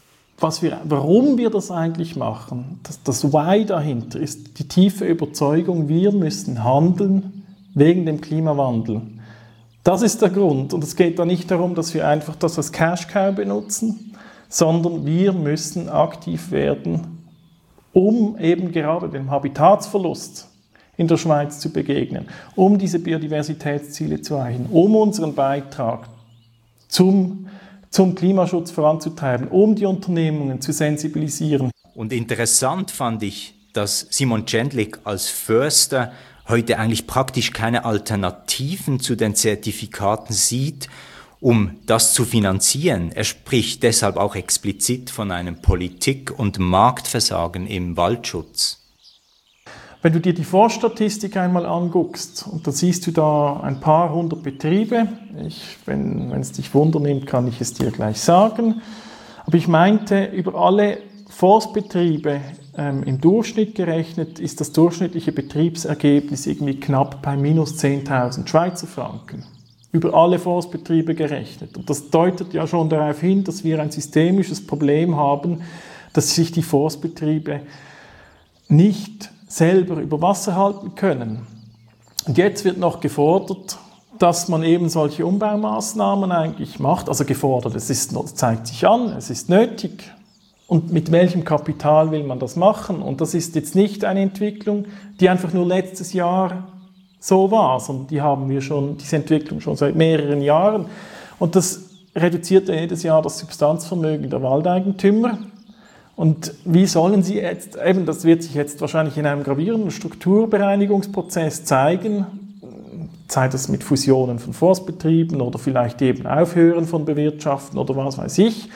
warum wir das eigentlich machen, das Why dahinter ist die tiefe Überzeugung, wir müssen handeln wegen dem Klimawandel. Das ist der Grund. Und es geht da nicht darum, dass wir einfach das als Cash-Cow benutzen, sondern wir müssen aktiv werden, um eben gerade dem Habitatsverlust in der Schweiz zu begegnen, um diese Biodiversitätsziele zu erreichen, um unseren Beitrag zum Klimaschutz voranzutreiben, um die Unternehmungen zu sensibilisieren. Und interessant fand ich, dass Simon Cendlik als Förster heute eigentlich praktisch keine Alternativen zu den Zertifikaten sieht, um das zu finanzieren. Er spricht deshalb auch explizit von einem Politik- und Marktversagen im Waldschutz. Wenn du dir die Forststatistik einmal anguckst, und da siehst du da ein paar hundert Betriebe, wenn es dich wundernimmt, kann ich es dir gleich sagen, aber ich meinte, über alle Forstbetriebe im Durchschnitt gerechnet, ist das durchschnittliche Betriebsergebnis irgendwie knapp bei minus 10.000 Schweizer Franken. Über alle Forstbetriebe gerechnet. Und das deutet ja schon darauf hin, dass wir ein systemisches Problem haben, dass sich die Forstbetriebe nicht selber über Wasser halten können. Und jetzt wird noch gefordert, dass man eben solche Umbaumaßnahmen eigentlich macht. Also gefordert, es zeigt sich an, es ist nötig. Und mit welchem Kapital will man das machen? Und das ist jetzt nicht eine Entwicklung, die einfach nur letztes Jahr so war, sondern diese Entwicklung schon seit mehreren Jahren. Und das reduziert ja jedes Jahr das Substanzvermögen der Waldeigentümer. Und wie sollen sie jetzt, eben das wird sich jetzt wahrscheinlich in einem gravierenden Strukturbereinigungsprozess zeigen, sei das mit Fusionen von Forstbetrieben oder vielleicht eben Aufhören von Bewirtschaften oder was weiß ich.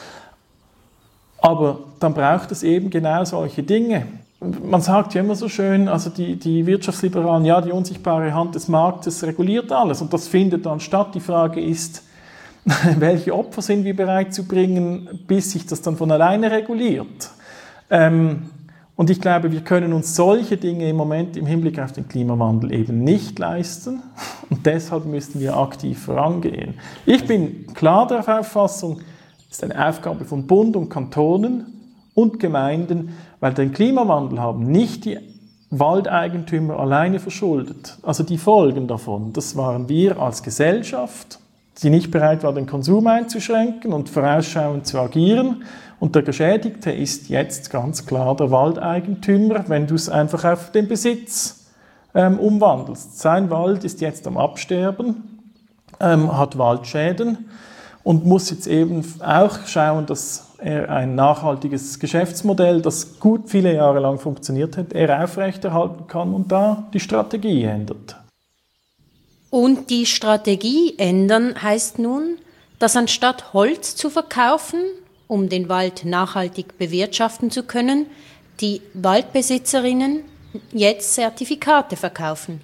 Aber dann braucht es eben genau solche Dinge. Man sagt ja immer so schön, also die Wirtschaftsliberalen, ja, die unsichtbare Hand des Marktes reguliert alles und das findet dann statt. Die Frage ist, welche Opfer sind wir bereit zu bringen, bis sich das dann von alleine reguliert. Und ich glaube, wir können uns solche Dinge im Moment im Hinblick auf den Klimawandel eben nicht leisten und deshalb müssen wir aktiv vorangehen. Ich bin klar der Auffassung, es ist eine Aufgabe von Bund und Kantonen und Gemeinden, weil den Klimawandel haben nicht die Waldeigentümer alleine verschuldet. Also die Folgen davon, das waren wir als Gesellschaft, die nicht bereit war, den Konsum einzuschränken und vorausschauend zu agieren. Und der Geschädigte ist jetzt ganz klar der Waldeigentümer, wenn du es einfach auf den Besitz umwandelst. Sein Wald ist jetzt am Absterben, hat Waldschäden und muss jetzt eben auch schauen, dass er ein nachhaltiges Geschäftsmodell, das gut viele Jahre lang funktioniert hat, er aufrechterhalten kann und da die Strategie ändert. Und die Strategie ändern heißt nun, dass anstatt Holz zu verkaufen, um den Wald nachhaltig bewirtschaften zu können, die Waldbesitzerinnen jetzt Zertifikate verkaufen.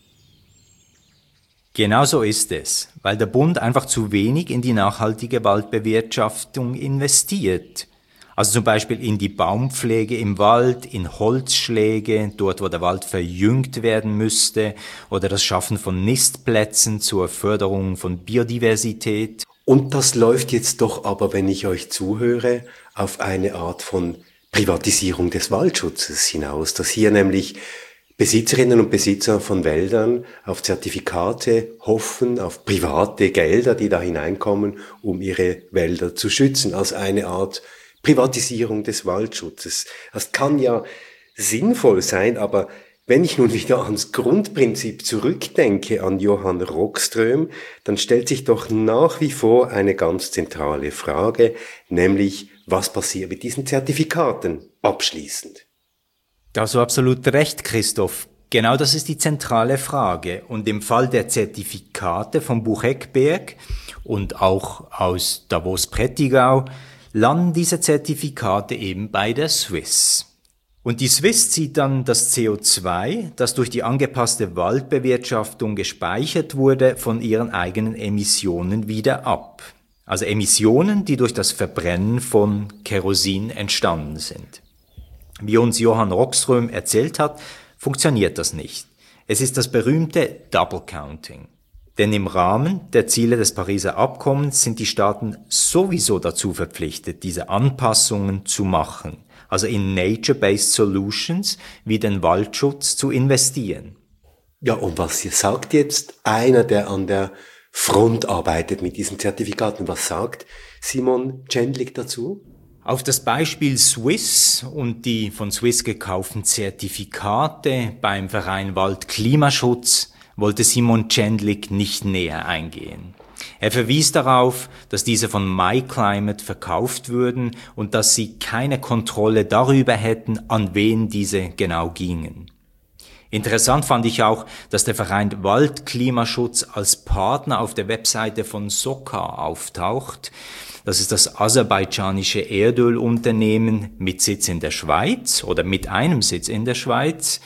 Genau so ist es, weil der Bund einfach zu wenig in die nachhaltige Waldbewirtschaftung investiert. Also zum Beispiel in die Baumpflege im Wald, in Holzschläge, dort wo der Wald verjüngt werden müsste, oder das Schaffen von Nistplätzen zur Förderung von Biodiversität. Und das läuft jetzt doch aber, wenn ich euch zuhöre, auf eine Art von Privatisierung des Waldschutzes hinaus, dass hier nämlich Besitzerinnen und Besitzer von Wäldern auf Zertifikate hoffen, auf private Gelder, die da hineinkommen, um ihre Wälder zu schützen, als eine Art Privatisierung des Waldschutzes. Das kann ja sinnvoll sein, aber wenn ich nun wieder ans Grundprinzip zurückdenke, an Johann Rockström, dann stellt sich doch nach wie vor eine ganz zentrale Frage, nämlich, was passiert mit diesen Zertifikaten abschließend? Da hast du absolut recht, Christoph. Genau das ist die zentrale Frage. Und im Fall der Zertifikate vom Bucheckberg und auch aus Davos-Prättigau landen diese Zertifikate eben bei der Swiss. Und die Swiss zieht dann das CO2, das durch die angepasste Waldbewirtschaftung gespeichert wurde, von ihren eigenen Emissionen wieder ab. Also Emissionen, die durch das Verbrennen von Kerosin entstanden sind. Wie uns Johann Rockström erzählt hat, funktioniert das nicht. Es ist das berühmte Double Counting. Denn im Rahmen der Ziele des Pariser Abkommens sind die Staaten sowieso dazu verpflichtet, diese Anpassungen zu machen, also in Nature-Based Solutions wie den Waldschutz zu investieren. Ja, und was sagt jetzt einer, der an der Front arbeitet mit diesen Zertifikaten? Was sagt Simon Cendlik dazu? Auf das Beispiel Swiss und die von Swiss gekauften Zertifikate beim Verein Waldklimaschutz wollte Simon Cendlik nicht näher eingehen. Er verwies darauf, dass diese von MyClimate verkauft würden und dass sie keine Kontrolle darüber hätten, an wen diese genau gingen. Interessant fand ich auch, dass der Verein Waldklimaschutz als Partner auf der Webseite von SOCAR auftaucht. Das ist das aserbaidschanische Erdölunternehmen mit Sitz in der Schweiz oder mit einem Sitz in der Schweiz.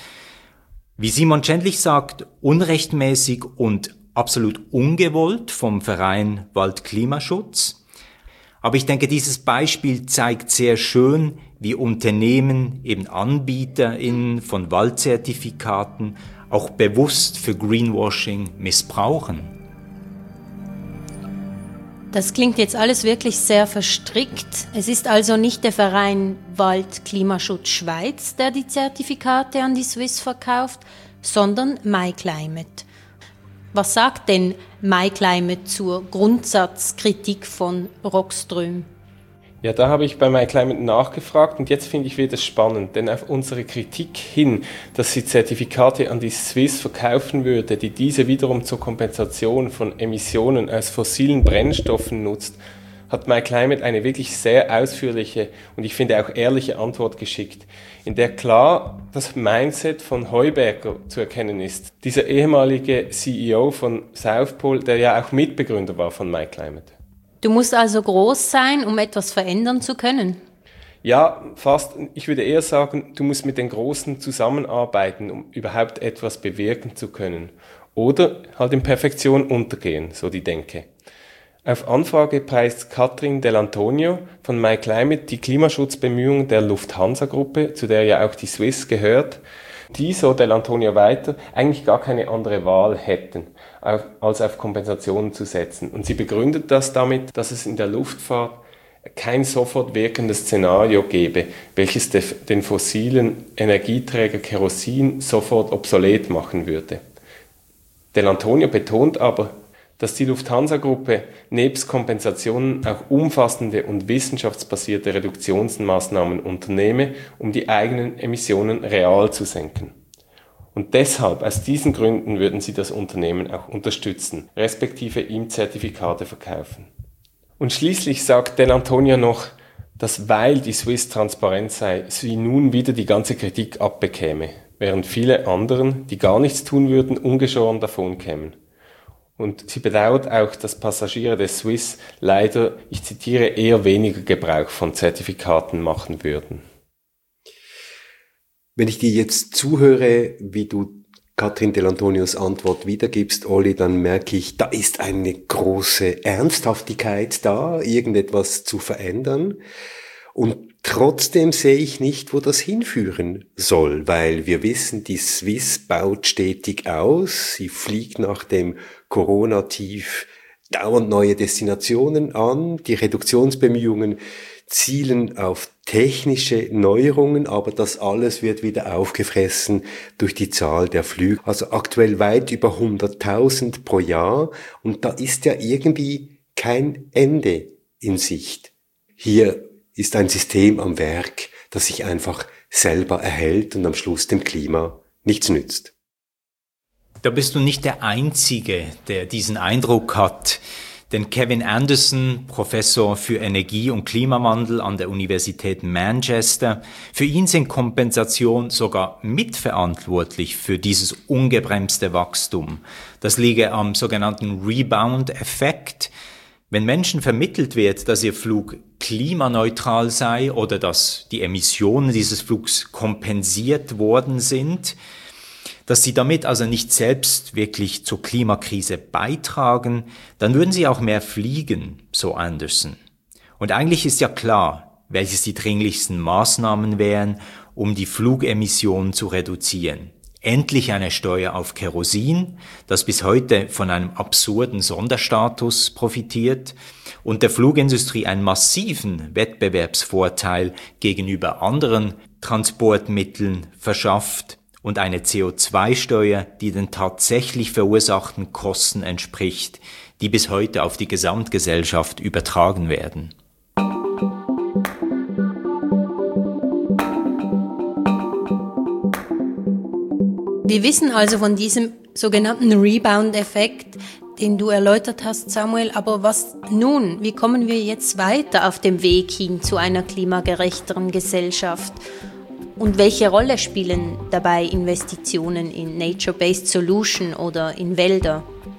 Wie Simon Cendlik sagt, unrechtmäßig und absolut ungewollt vom Verein Waldklimaschutz. Aber ich denke, dieses Beispiel zeigt sehr schön, wie Unternehmen, eben AnbieterInnen von Waldzertifikaten, auch bewusst für Greenwashing missbrauchen. Das klingt jetzt alles wirklich sehr verstrickt. Es ist also nicht der Verein Waldklimaschutz Schweiz, der die Zertifikate an die Swiss verkauft, sondern MyClimate. Was sagt denn MyClimate zur Grundsatzkritik von Rockström? Ja, da habe ich bei MyClimate nachgefragt und jetzt finde ich wieder spannend, denn auf unsere Kritik hin, dass sie Zertifikate an die Swiss verkaufen würde, die diese wiederum zur Kompensation von Emissionen aus fossilen Brennstoffen nutzt, hat MyClimate eine wirklich sehr ausführliche und ich finde auch ehrliche Antwort geschickt, in der klar das Mindset von Heuberger zu erkennen ist. Dieser ehemalige CEO von South Pole, der ja auch Mitbegründer war von MyClimate. Du musst also groß sein, um etwas verändern zu können. Ja, fast. Ich würde eher sagen, du musst mit den Großen zusammenarbeiten, um überhaupt etwas bewirken zu können. Oder halt in Perfektion untergehen, so die Denke. Auf Anfrage preist Katrin Dell'Antonio von MyClimate die Klimaschutzbemühungen der Lufthansa-Gruppe, zu der ja auch die Swiss gehört, die, so Dell'Antonio weiter, eigentlich gar keine andere Wahl hätten, als auf Kompensationen zu setzen. Und sie begründet das damit, dass es in der Luftfahrt kein sofort wirkendes Szenario gäbe, welches den fossilen Energieträger Kerosin sofort obsolet machen würde. Dell'Antonio betont aber, dass die Lufthansa-Gruppe nebst Kompensationen auch umfassende und wissenschaftsbasierte Reduktionsmaßnahmen unternehme, um die eigenen Emissionen real zu senken. Und deshalb, aus diesen Gründen, würden sie das Unternehmen auch unterstützen, respektive ihm Zertifikate verkaufen. Und schließlich sagt Dell'Antonio noch, dass weil die Swiss transparent sei, sie nun wieder die ganze Kritik abbekäme, während viele anderen, die gar nichts tun würden, ungeschoren davon kämen. Und sie bedauert auch, dass Passagiere des Swiss leider, ich zitiere, eher weniger Gebrauch von Zertifikaten machen würden. Wenn ich dir jetzt zuhöre, wie du Katrin Dell'Antonios Antwort wiedergibst, Olli, dann merke ich, da ist eine große Ernsthaftigkeit da, irgendetwas zu verändern. Und trotzdem sehe ich nicht, wo das hinführen soll, weil wir wissen, die Swiss baut stetig aus, sie fliegt nach dem Corona-Tief dauernd neue Destinationen an, die Reduktionsbemühungen zielen auf technische Neuerungen, aber das alles wird wieder aufgefressen durch die Zahl der Flüge. Also aktuell weit über 100.000 pro Jahr und da ist ja irgendwie kein Ende in Sicht. Hier ist ein System am Werk, das sich einfach selber erhält und am Schluss dem Klima nichts nützt. Da bist du nicht der Einzige, der diesen Eindruck hat. Denn Kevin Anderson, Professor für Energie- und Klimawandel an der Universität Manchester, für ihn sind Kompensationen sogar mitverantwortlich für dieses ungebremste Wachstum. Das liege am sogenannten Rebound-Effekt. Wenn Menschen vermittelt wird, dass ihr Flug klimaneutral sei oder dass die Emissionen dieses Flugs kompensiert worden sind, dass sie damit also nicht selbst wirklich zur Klimakrise beitragen, dann würden sie auch mehr fliegen, so Anderson. Und eigentlich ist ja klar, welches die dringlichsten Maßnahmen wären, um die Flugemissionen zu reduzieren. Endlich eine Steuer auf Kerosin, das bis heute von einem absurden Sonderstatus profitiert und der Flugindustrie einen massiven Wettbewerbsvorteil gegenüber anderen Transportmitteln verschafft und eine CO2-Steuer, die den tatsächlich verursachten Kosten entspricht, die bis heute auf die Gesamtgesellschaft übertragen werden. Wir wissen also von diesem sogenannten Rebound-Effekt, den du erläutert hast, Samuel, aber was nun? Wie kommen wir jetzt weiter auf dem Weg hin zu einer klimagerechteren Gesellschaft? Und welche Rolle spielen dabei Investitionen in Nature-Based Solution oder in Wälder?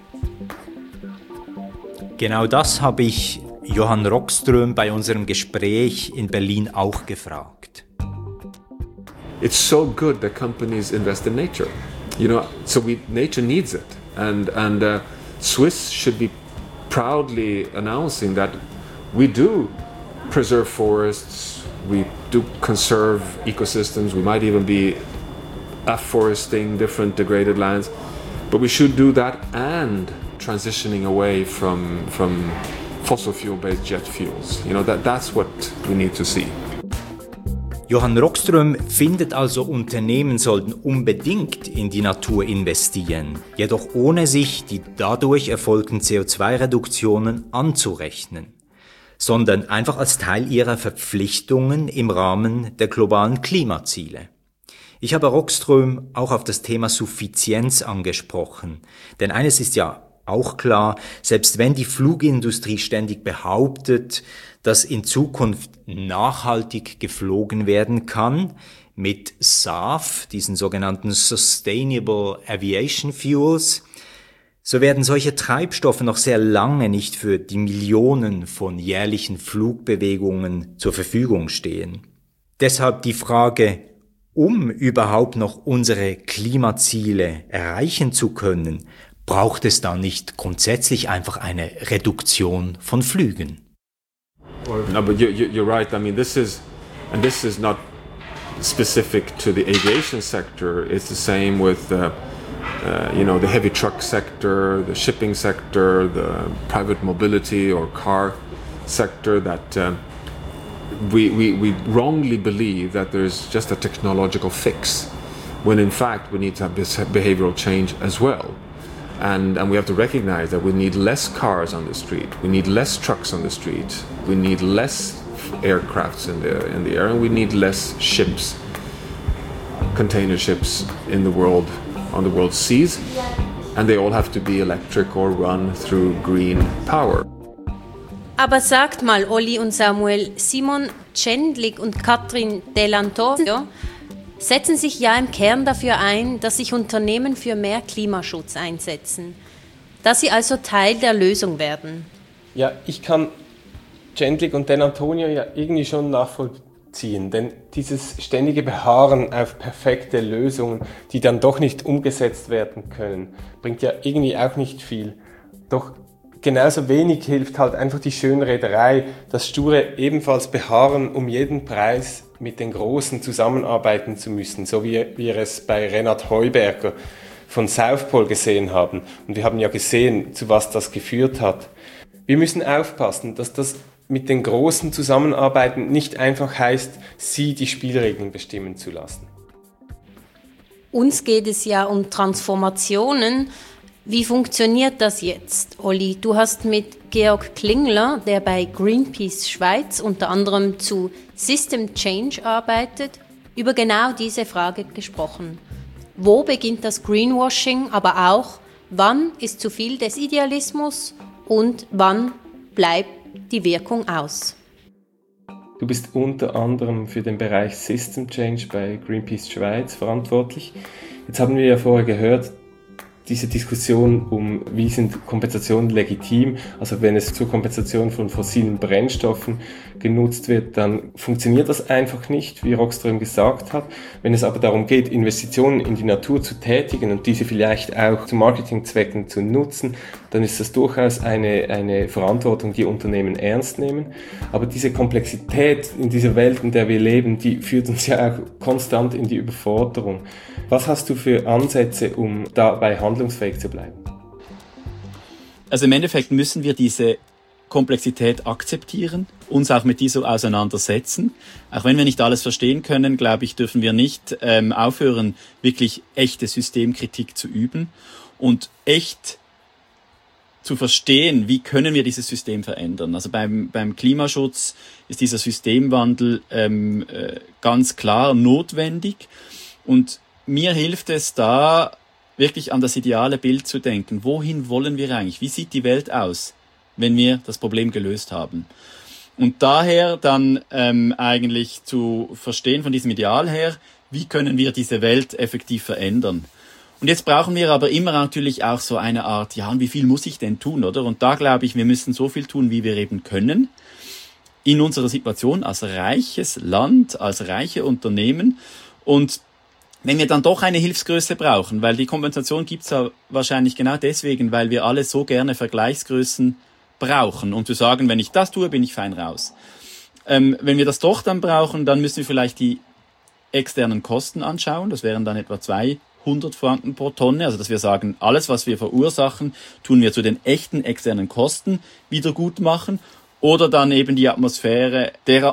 Genau das habe ich Johann Rockström bei unserem Gespräch in Berlin auch gefragt. It's so good that companies invest in nature. You know, so nature needs it. And Swiss should be proudly announcing that we do preserve forests, we do conserve ecosystems, we might even be afforesting different degraded lands, but we should do that and transitioning away from fossil fuel-based jet fuels. You know, that's what we need to see. Johann Rockström findet also, Unternehmen sollten unbedingt in die Natur investieren, jedoch ohne sich die dadurch erfolgten CO2-Reduktionen anzurechnen, sondern einfach als Teil ihrer Verpflichtungen im Rahmen der globalen Klimaziele. Ich habe Rockström auch auf das Thema Suffizienz angesprochen, denn eines ist ja auch klar, selbst wenn die Flugindustrie ständig behauptet, dass in Zukunft nachhaltig geflogen werden kann, mit SAF, diesen sogenannten Sustainable Aviation Fuels, so werden solche Treibstoffe noch sehr lange nicht für die Millionen von jährlichen Flugbewegungen zur Verfügung stehen. Deshalb die Frage, um überhaupt noch unsere Klimaziele erreichen zu können, braucht es da nicht grundsätzlich einfach eine Reduktion von Flügen? No, but you're right. I mean, this is not specific to the aviation sector. It's the same with the heavy truck sector, the shipping sector, the private mobility or car sector. That we wrongly believe that there's just a technological fix, when in fact we need to have this behavioral change as well. And we have to recognize that we need less cars on the street, we need less trucks on the street, we need less aircrafts in the air, and we need less ships, container ships in the world, on the world's seas, and they all have to be electric or run through green power. Aber sagt mal, Olli und Samuel, Simon Tschendlik und Katrin Dell'Antonio setzen sich ja im Kern dafür ein, dass sich Unternehmen für mehr Klimaschutz einsetzen, dass sie also Teil der Lösung werden. Ja, ich kann Tschendlik und Dell'Antonio ja irgendwie schon nachvollziehen, denn dieses ständige Beharren auf perfekte Lösungen, die dann doch nicht umgesetzt werden können, bringt ja irgendwie auch nicht viel. Doch genauso wenig hilft halt einfach die Schönrederei, das sture ebenfalls Beharren um jeden Preis mit den Großen zusammenarbeiten zu müssen, so wie wir es bei Renat Heuberger von South Pole gesehen haben. Und wir haben ja gesehen, zu was das geführt hat. Wir müssen aufpassen, dass das mit den Großen zusammenarbeiten nicht einfach heißt, sie die Spielregeln bestimmen zu lassen. Uns geht es ja um Transformationen. Wie funktioniert das jetzt, Olli? Du hast mit Georg Klingler, der bei Greenpeace Schweiz unter anderem zu System Change arbeitet, über genau diese Frage gesprochen. Wo beginnt das Greenwashing, aber auch, wann ist zu viel des Idealismus und wann bleibt die Wirkung aus? Du bist unter anderem für den Bereich System Change bei Greenpeace Schweiz verantwortlich. Jetzt haben wir ja vorher gehört, diese Diskussion um, wie sind Kompensationen legitim, also wenn es zur Kompensation von fossilen Brennstoffen genutzt wird, dann funktioniert das einfach nicht, wie Rockström gesagt hat. Wenn es aber darum geht, Investitionen in die Natur zu tätigen und diese vielleicht auch zu Marketingzwecken zu nutzen, dann ist das durchaus eine Verantwortung, die Unternehmen ernst nehmen. Aber diese Komplexität in dieser Welt, in der wir leben, die führt uns ja auch konstant in die Überforderung. Was hast du für Ansätze, um dabei handlungsfähig zu bleiben? Also im Endeffekt müssen wir diese Komplexität akzeptieren, uns auch mit dieser auseinandersetzen. Auch wenn wir nicht alles verstehen können, glaube ich, dürfen wir nicht aufhören, wirklich echte Systemkritik zu üben und echt zu verstehen, wie können wir dieses System verändern. Also beim Klimaschutz ist dieser Systemwandel ganz klar notwendig, und mir hilft es da, wirklich an das ideale Bild zu denken. Wohin wollen wir eigentlich? Wie sieht die Welt aus, wenn wir das Problem gelöst haben? Und daher dann eigentlich zu verstehen von diesem Ideal her, wie können wir diese Welt effektiv verändern? Und jetzt brauchen wir aber immer natürlich auch so eine Art, ja, und wie viel muss ich denn tun, oder? Und da glaube ich, wir müssen so viel tun, wie wir eben können, in unserer Situation als reiches Land, als reiche Unternehmen. Und wenn wir dann doch eine Hilfsgröße brauchen, weil die Kompensation gibt's ja wahrscheinlich genau deswegen, weil wir alle so gerne Vergleichsgrößen brauchen, um zu sagen, wenn ich das tue, bin ich fein raus. Wenn wir das doch dann brauchen, dann müssen wir vielleicht die externen Kosten anschauen. Das wären dann etwa 200 Franken pro Tonne. Also dass wir sagen, alles, was wir verursachen, tun wir zu den echten externen Kosten wieder gut machen oder dann eben der Atmosphäre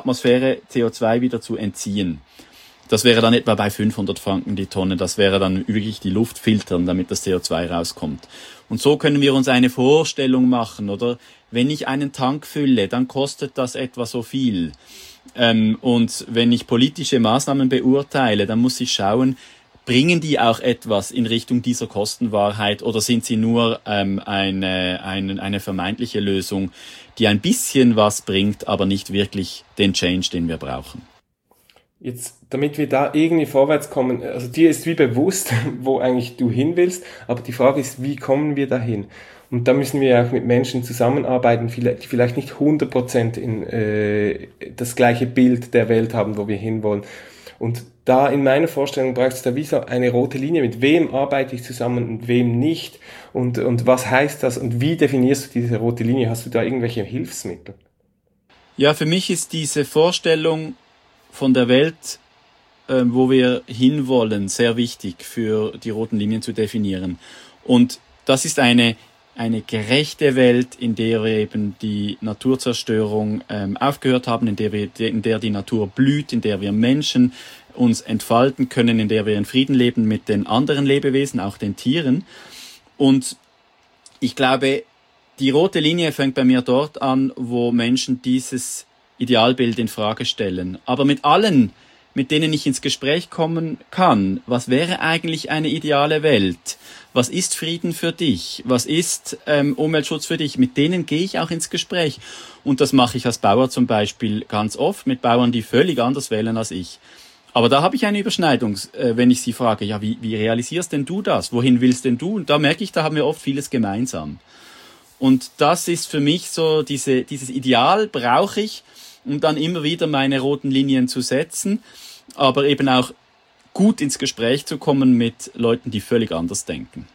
CO2 wieder zu entziehen. Das wäre dann etwa bei 500 Franken die Tonne. Das wäre dann wirklich die Luft filtern, damit das CO2 rauskommt. Und so können wir uns eine Vorstellung machen, oder? Wenn ich einen Tank fülle, dann kostet das etwa so viel. Und wenn ich politische Maßnahmen beurteile, dann muss ich schauen, bringen die auch etwas in Richtung dieser Kostenwahrheit oder sind sie nur eine vermeintliche Lösung, die ein bisschen was bringt, aber nicht wirklich den Change, den wir brauchen? Jetzt, damit wir da irgendwie vorwärts kommen, also dir ist wie bewusst, wo eigentlich du hin willst, aber die Frage ist, wie kommen wir dahin? Und da müssen wir auch mit Menschen zusammenarbeiten, die vielleicht nicht 100% in das gleiche Bild der Welt haben, wo wir hinwollen. Und da in meiner Vorstellung braucht es da wie so eine rote Linie, mit wem arbeite ich zusammen und wem nicht und was heißt das und wie definierst du diese rote Linie? Hast du da irgendwelche Hilfsmittel? Ja, für mich ist diese Vorstellung von der Welt, wo wir hinwollen, sehr wichtig für die roten Linien zu definieren. Und das ist eine gerechte Welt, in der wir eben die Naturzerstörung aufgehört haben, in der die Natur blüht, in der wir Menschen uns entfalten können, in der wir in Frieden leben mit den anderen Lebewesen, auch den Tieren. Und ich glaube, die rote Linie fängt bei mir dort an, wo Menschen dieses Idealbild in Frage stellen. Aber mit allen, mit denen ich ins Gespräch kommen kann, was wäre eigentlich eine ideale Welt? Was ist Frieden für dich? Was ist Umweltschutz für dich? Mit denen gehe ich auch ins Gespräch. Und das mache ich als Bauer zum Beispiel ganz oft mit Bauern, die völlig anders wählen als ich. Aber da habe ich eine Überschneidung, wenn ich sie frage, ja, wie realisierst denn du das? Wohin willst denn du? Und da merke ich, da haben wir oft vieles gemeinsam. Und das ist für mich so, dieses Ideal brauche ich, um dann immer wieder meine roten Linien zu setzen, aber eben auch gut ins Gespräch zu kommen mit Leuten, die völlig anders denken.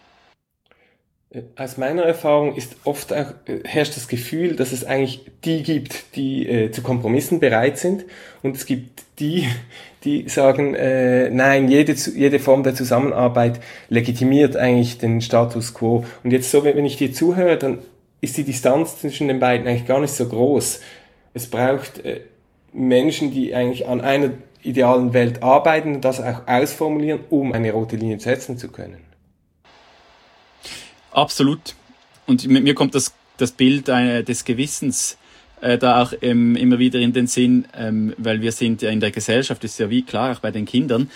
Aus meiner Erfahrung ist oft auch, herrscht das Gefühl, dass es eigentlich die gibt, die zu Kompromissen bereit sind, und es gibt die sagen, nein, jede Form der Zusammenarbeit legitimiert eigentlich den Status quo. Und jetzt so, wenn ich dir zuhöre, dann ist die Distanz zwischen den beiden eigentlich gar nicht so groß. Es braucht Menschen, die eigentlich an einer idealen Welt arbeiten und das auch ausformulieren, um eine rote Linie setzen zu können. Absolut. Und mir kommt das Bild des Gewissens da auch immer wieder in den Sinn, weil wir sind ja in der Gesellschaft, ist ja wie klar, auch bei den Kindern,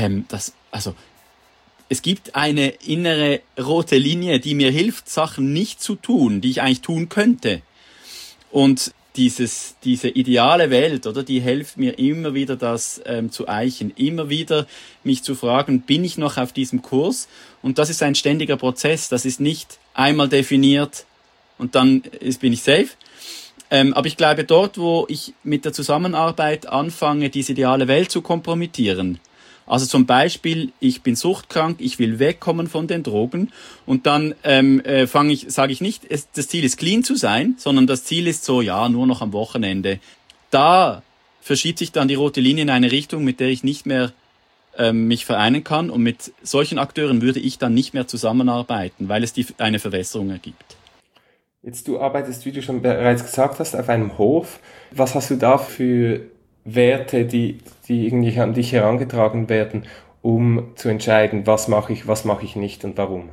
es gibt eine innere rote Linie, die mir hilft, Sachen nicht zu tun, die ich eigentlich tun könnte. Und diese ideale Welt, oder, die hilft mir immer wieder, das zu eichen, immer wieder mich zu fragen, bin ich noch auf diesem Kurs? Und das ist ein ständiger Prozess, das ist nicht einmal definiert und dann bin ich safe. Aber ich glaube, dort, wo ich mit der Zusammenarbeit anfange, diese ideale Welt zu kompromittieren, also zum Beispiel, ich bin suchtkrank, ich will wegkommen von den Drogen und dann sage ich nicht, das Ziel ist clean zu sein, sondern das Ziel ist so, ja, nur noch am Wochenende. Da verschiebt sich dann die rote Linie in eine Richtung, mit der ich nicht mehr mich vereinen kann, und mit solchen Akteuren würde ich dann nicht mehr zusammenarbeiten, weil es eine Verwässerung ergibt. Jetzt, du arbeitest, wie du schon bereits gesagt hast, auf einem Hof. Was hast du da für Werte, die irgendwie an dich herangetragen werden, um zu entscheiden, was mache ich nicht und warum?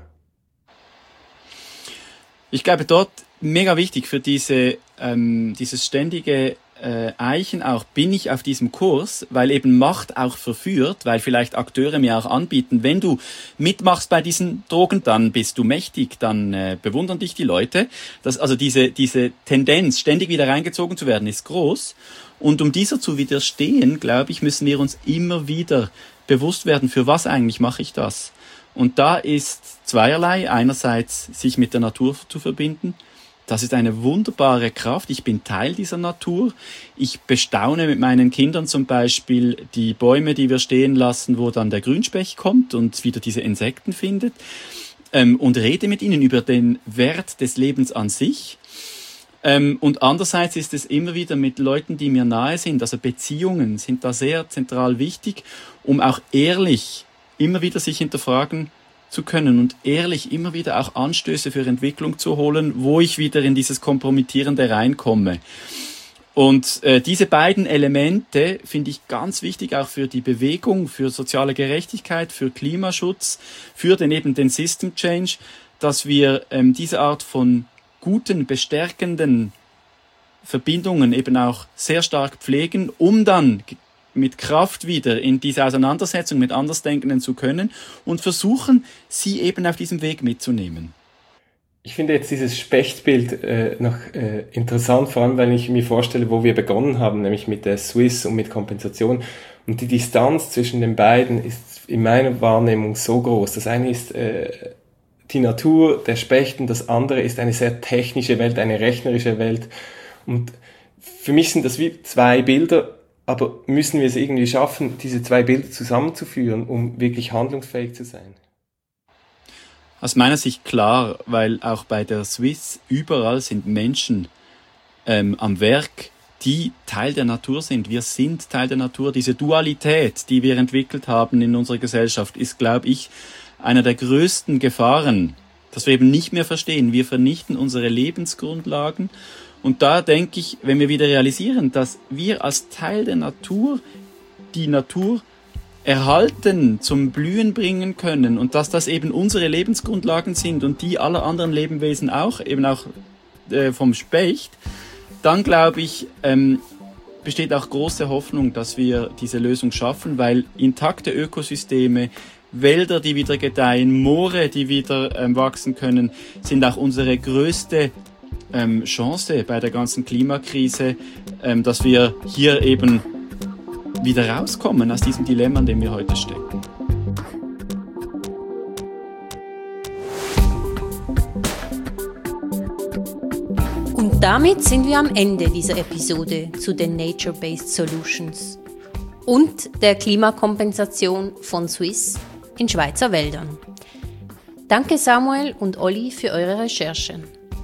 Ich glaube, dort mega wichtig für dieses ständige Eichen auch, bin ich auf diesem Kurs, weil eben Macht auch verführt, weil vielleicht Akteure mir auch anbieten, wenn du mitmachst bei diesen Drogen, dann bist du mächtig, dann bewundern dich die Leute. Also diese Tendenz, ständig wieder reingezogen zu werden, ist groß. Und um dieser zu widerstehen, glaube ich, müssen wir uns immer wieder bewusst werden, für was eigentlich mache ich das. Und da ist zweierlei. Einerseits sich mit der Natur zu verbinden. Das ist eine wunderbare Kraft. Ich bin Teil dieser Natur. Ich bestaune mit meinen Kindern zum Beispiel die Bäume, die wir stehen lassen, wo dann der Grünspecht kommt und wieder diese Insekten findet, und rede mit ihnen über den Wert des Lebens an sich. Und andererseits ist es immer wieder mit Leuten, die mir nahe sind. Also Beziehungen sind da sehr zentral wichtig, um auch ehrlich immer wieder sich hinterfragen zu können und ehrlich immer wieder auch Anstöße für Entwicklung zu holen, wo ich wieder in dieses Kompromittierende reinkomme. Und diese beiden Elemente finde ich ganz wichtig auch für die Bewegung, für soziale Gerechtigkeit, für Klimaschutz, für den System Change, dass wir diese Art von guten, bestärkenden Verbindungen eben auch sehr stark pflegen, um dann mit Kraft wieder in diese Auseinandersetzung mit Andersdenkenden zu können und versuchen, sie eben auf diesem Weg mitzunehmen. Ich finde jetzt dieses Spechtbild noch interessant, vor allem, weil ich mir vorstelle, wo wir begonnen haben, nämlich mit der Swiss und mit Kompensation. Und die Distanz zwischen den beiden ist in meiner Wahrnehmung so groß. Das eine ist die Natur der Spechten, das andere ist eine sehr technische Welt, eine rechnerische Welt. Und für mich sind das wie zwei Bilder, aber müssen wir es irgendwie schaffen, diese zwei Bilder zusammenzuführen, um wirklich handlungsfähig zu sein? Aus meiner Sicht klar, weil auch bei der Swiss überall sind Menschen am Werk, die Teil der Natur sind. Wir sind Teil der Natur. Diese Dualität, die wir entwickelt haben in unserer Gesellschaft, ist, glaube ich, einer der größten Gefahren, dass wir eben nicht mehr verstehen. Wir vernichten unsere Lebensgrundlagen. Und da denke ich, wenn wir wieder realisieren, dass wir als Teil der Natur die Natur erhalten, zum Blühen bringen können und dass das eben unsere Lebensgrundlagen sind und die aller anderen Lebewesen auch, eben auch vom Specht, dann glaube ich, besteht auch große Hoffnung, dass wir diese Lösung schaffen, weil intakte Ökosysteme, Wälder, die wieder gedeihen, Moore, die wieder wachsen können, sind auch unsere größte Chance bei der ganzen Klimakrise, dass wir hier eben wieder rauskommen aus diesem Dilemma, in dem wir heute stecken. Und damit sind wir am Ende dieser Episode zu den Nature-Based Solutions und der Klimakompensation von Swiss in Schweizer Wäldern. Danke Samuel und Olli für eure Recherchen.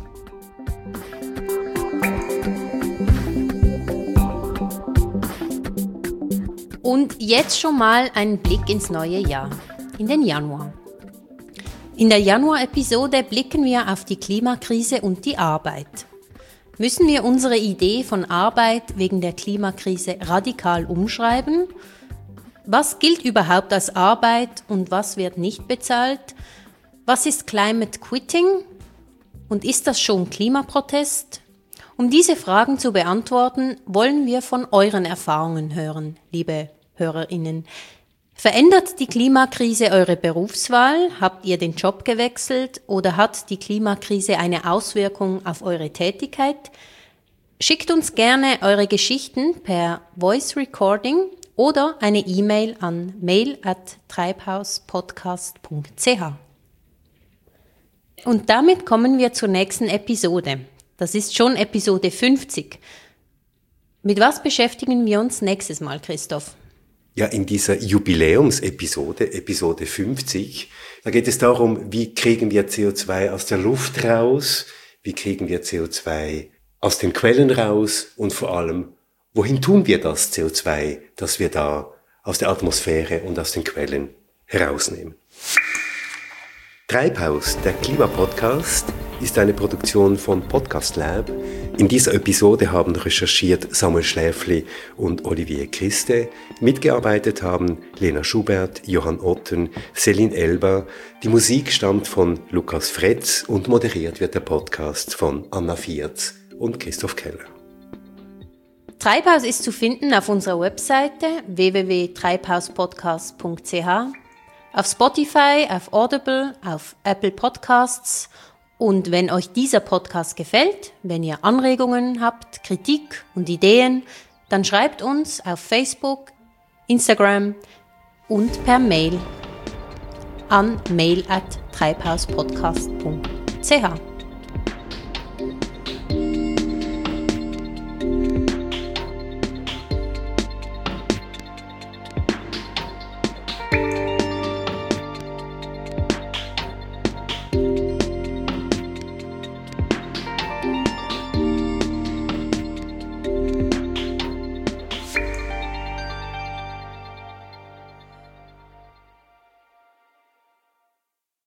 Und jetzt schon mal ein Blick ins neue Jahr, in den Januar. In der Januar-Episode blicken wir auf die Klimakrise und die Arbeit. Müssen wir unsere Idee von Arbeit wegen der Klimakrise radikal umschreiben? Was gilt überhaupt als Arbeit und was wird nicht bezahlt? Was ist Climate Quitting? Und ist das schon Klimaprotest? Um diese Fragen zu beantworten, wollen wir von euren Erfahrungen hören, liebe HörerInnen. Verändert die Klimakrise eure Berufswahl? Habt ihr den Job gewechselt oder hat die Klimakrise eine Auswirkung auf eure Tätigkeit? Schickt uns gerne eure Geschichten per Voice Recording oder eine E-Mail an mail@treibhauspodcast.ch. Und damit kommen wir zur nächsten Episode. Das ist schon Episode 50. Mit was beschäftigen wir uns nächstes Mal, Christoph? Ja, in dieser Jubiläumsepisode, Episode 50, da geht es darum, wie kriegen wir CO2 aus der Luft raus, wie kriegen wir CO2 aus den Quellen raus und vor allem, wohin tun wir das CO2, das wir da aus der Atmosphäre und aus den Quellen herausnehmen. Treibhaus, der Klimapodcast, ist eine Produktion von Podcast Lab. In dieser Episode haben recherchiert Samuel Schläfli und Olivier Christe. Mitgearbeitet haben Lena Schubert, Johann Otten, Céline Elber. Die Musik stammt von Lukas Fretz und moderiert wird der Podcast von Anna Viertz und Christoph Keller. Treibhaus ist zu finden auf unserer Webseite www.treibhauspodcast.ch, auf Spotify, auf Audible, auf Apple Podcasts. Und wenn euch dieser Podcast gefällt, wenn ihr Anregungen habt, Kritik und Ideen, dann schreibt uns auf Facebook, Instagram und per Mail an mail@treibhauspodcast.ch.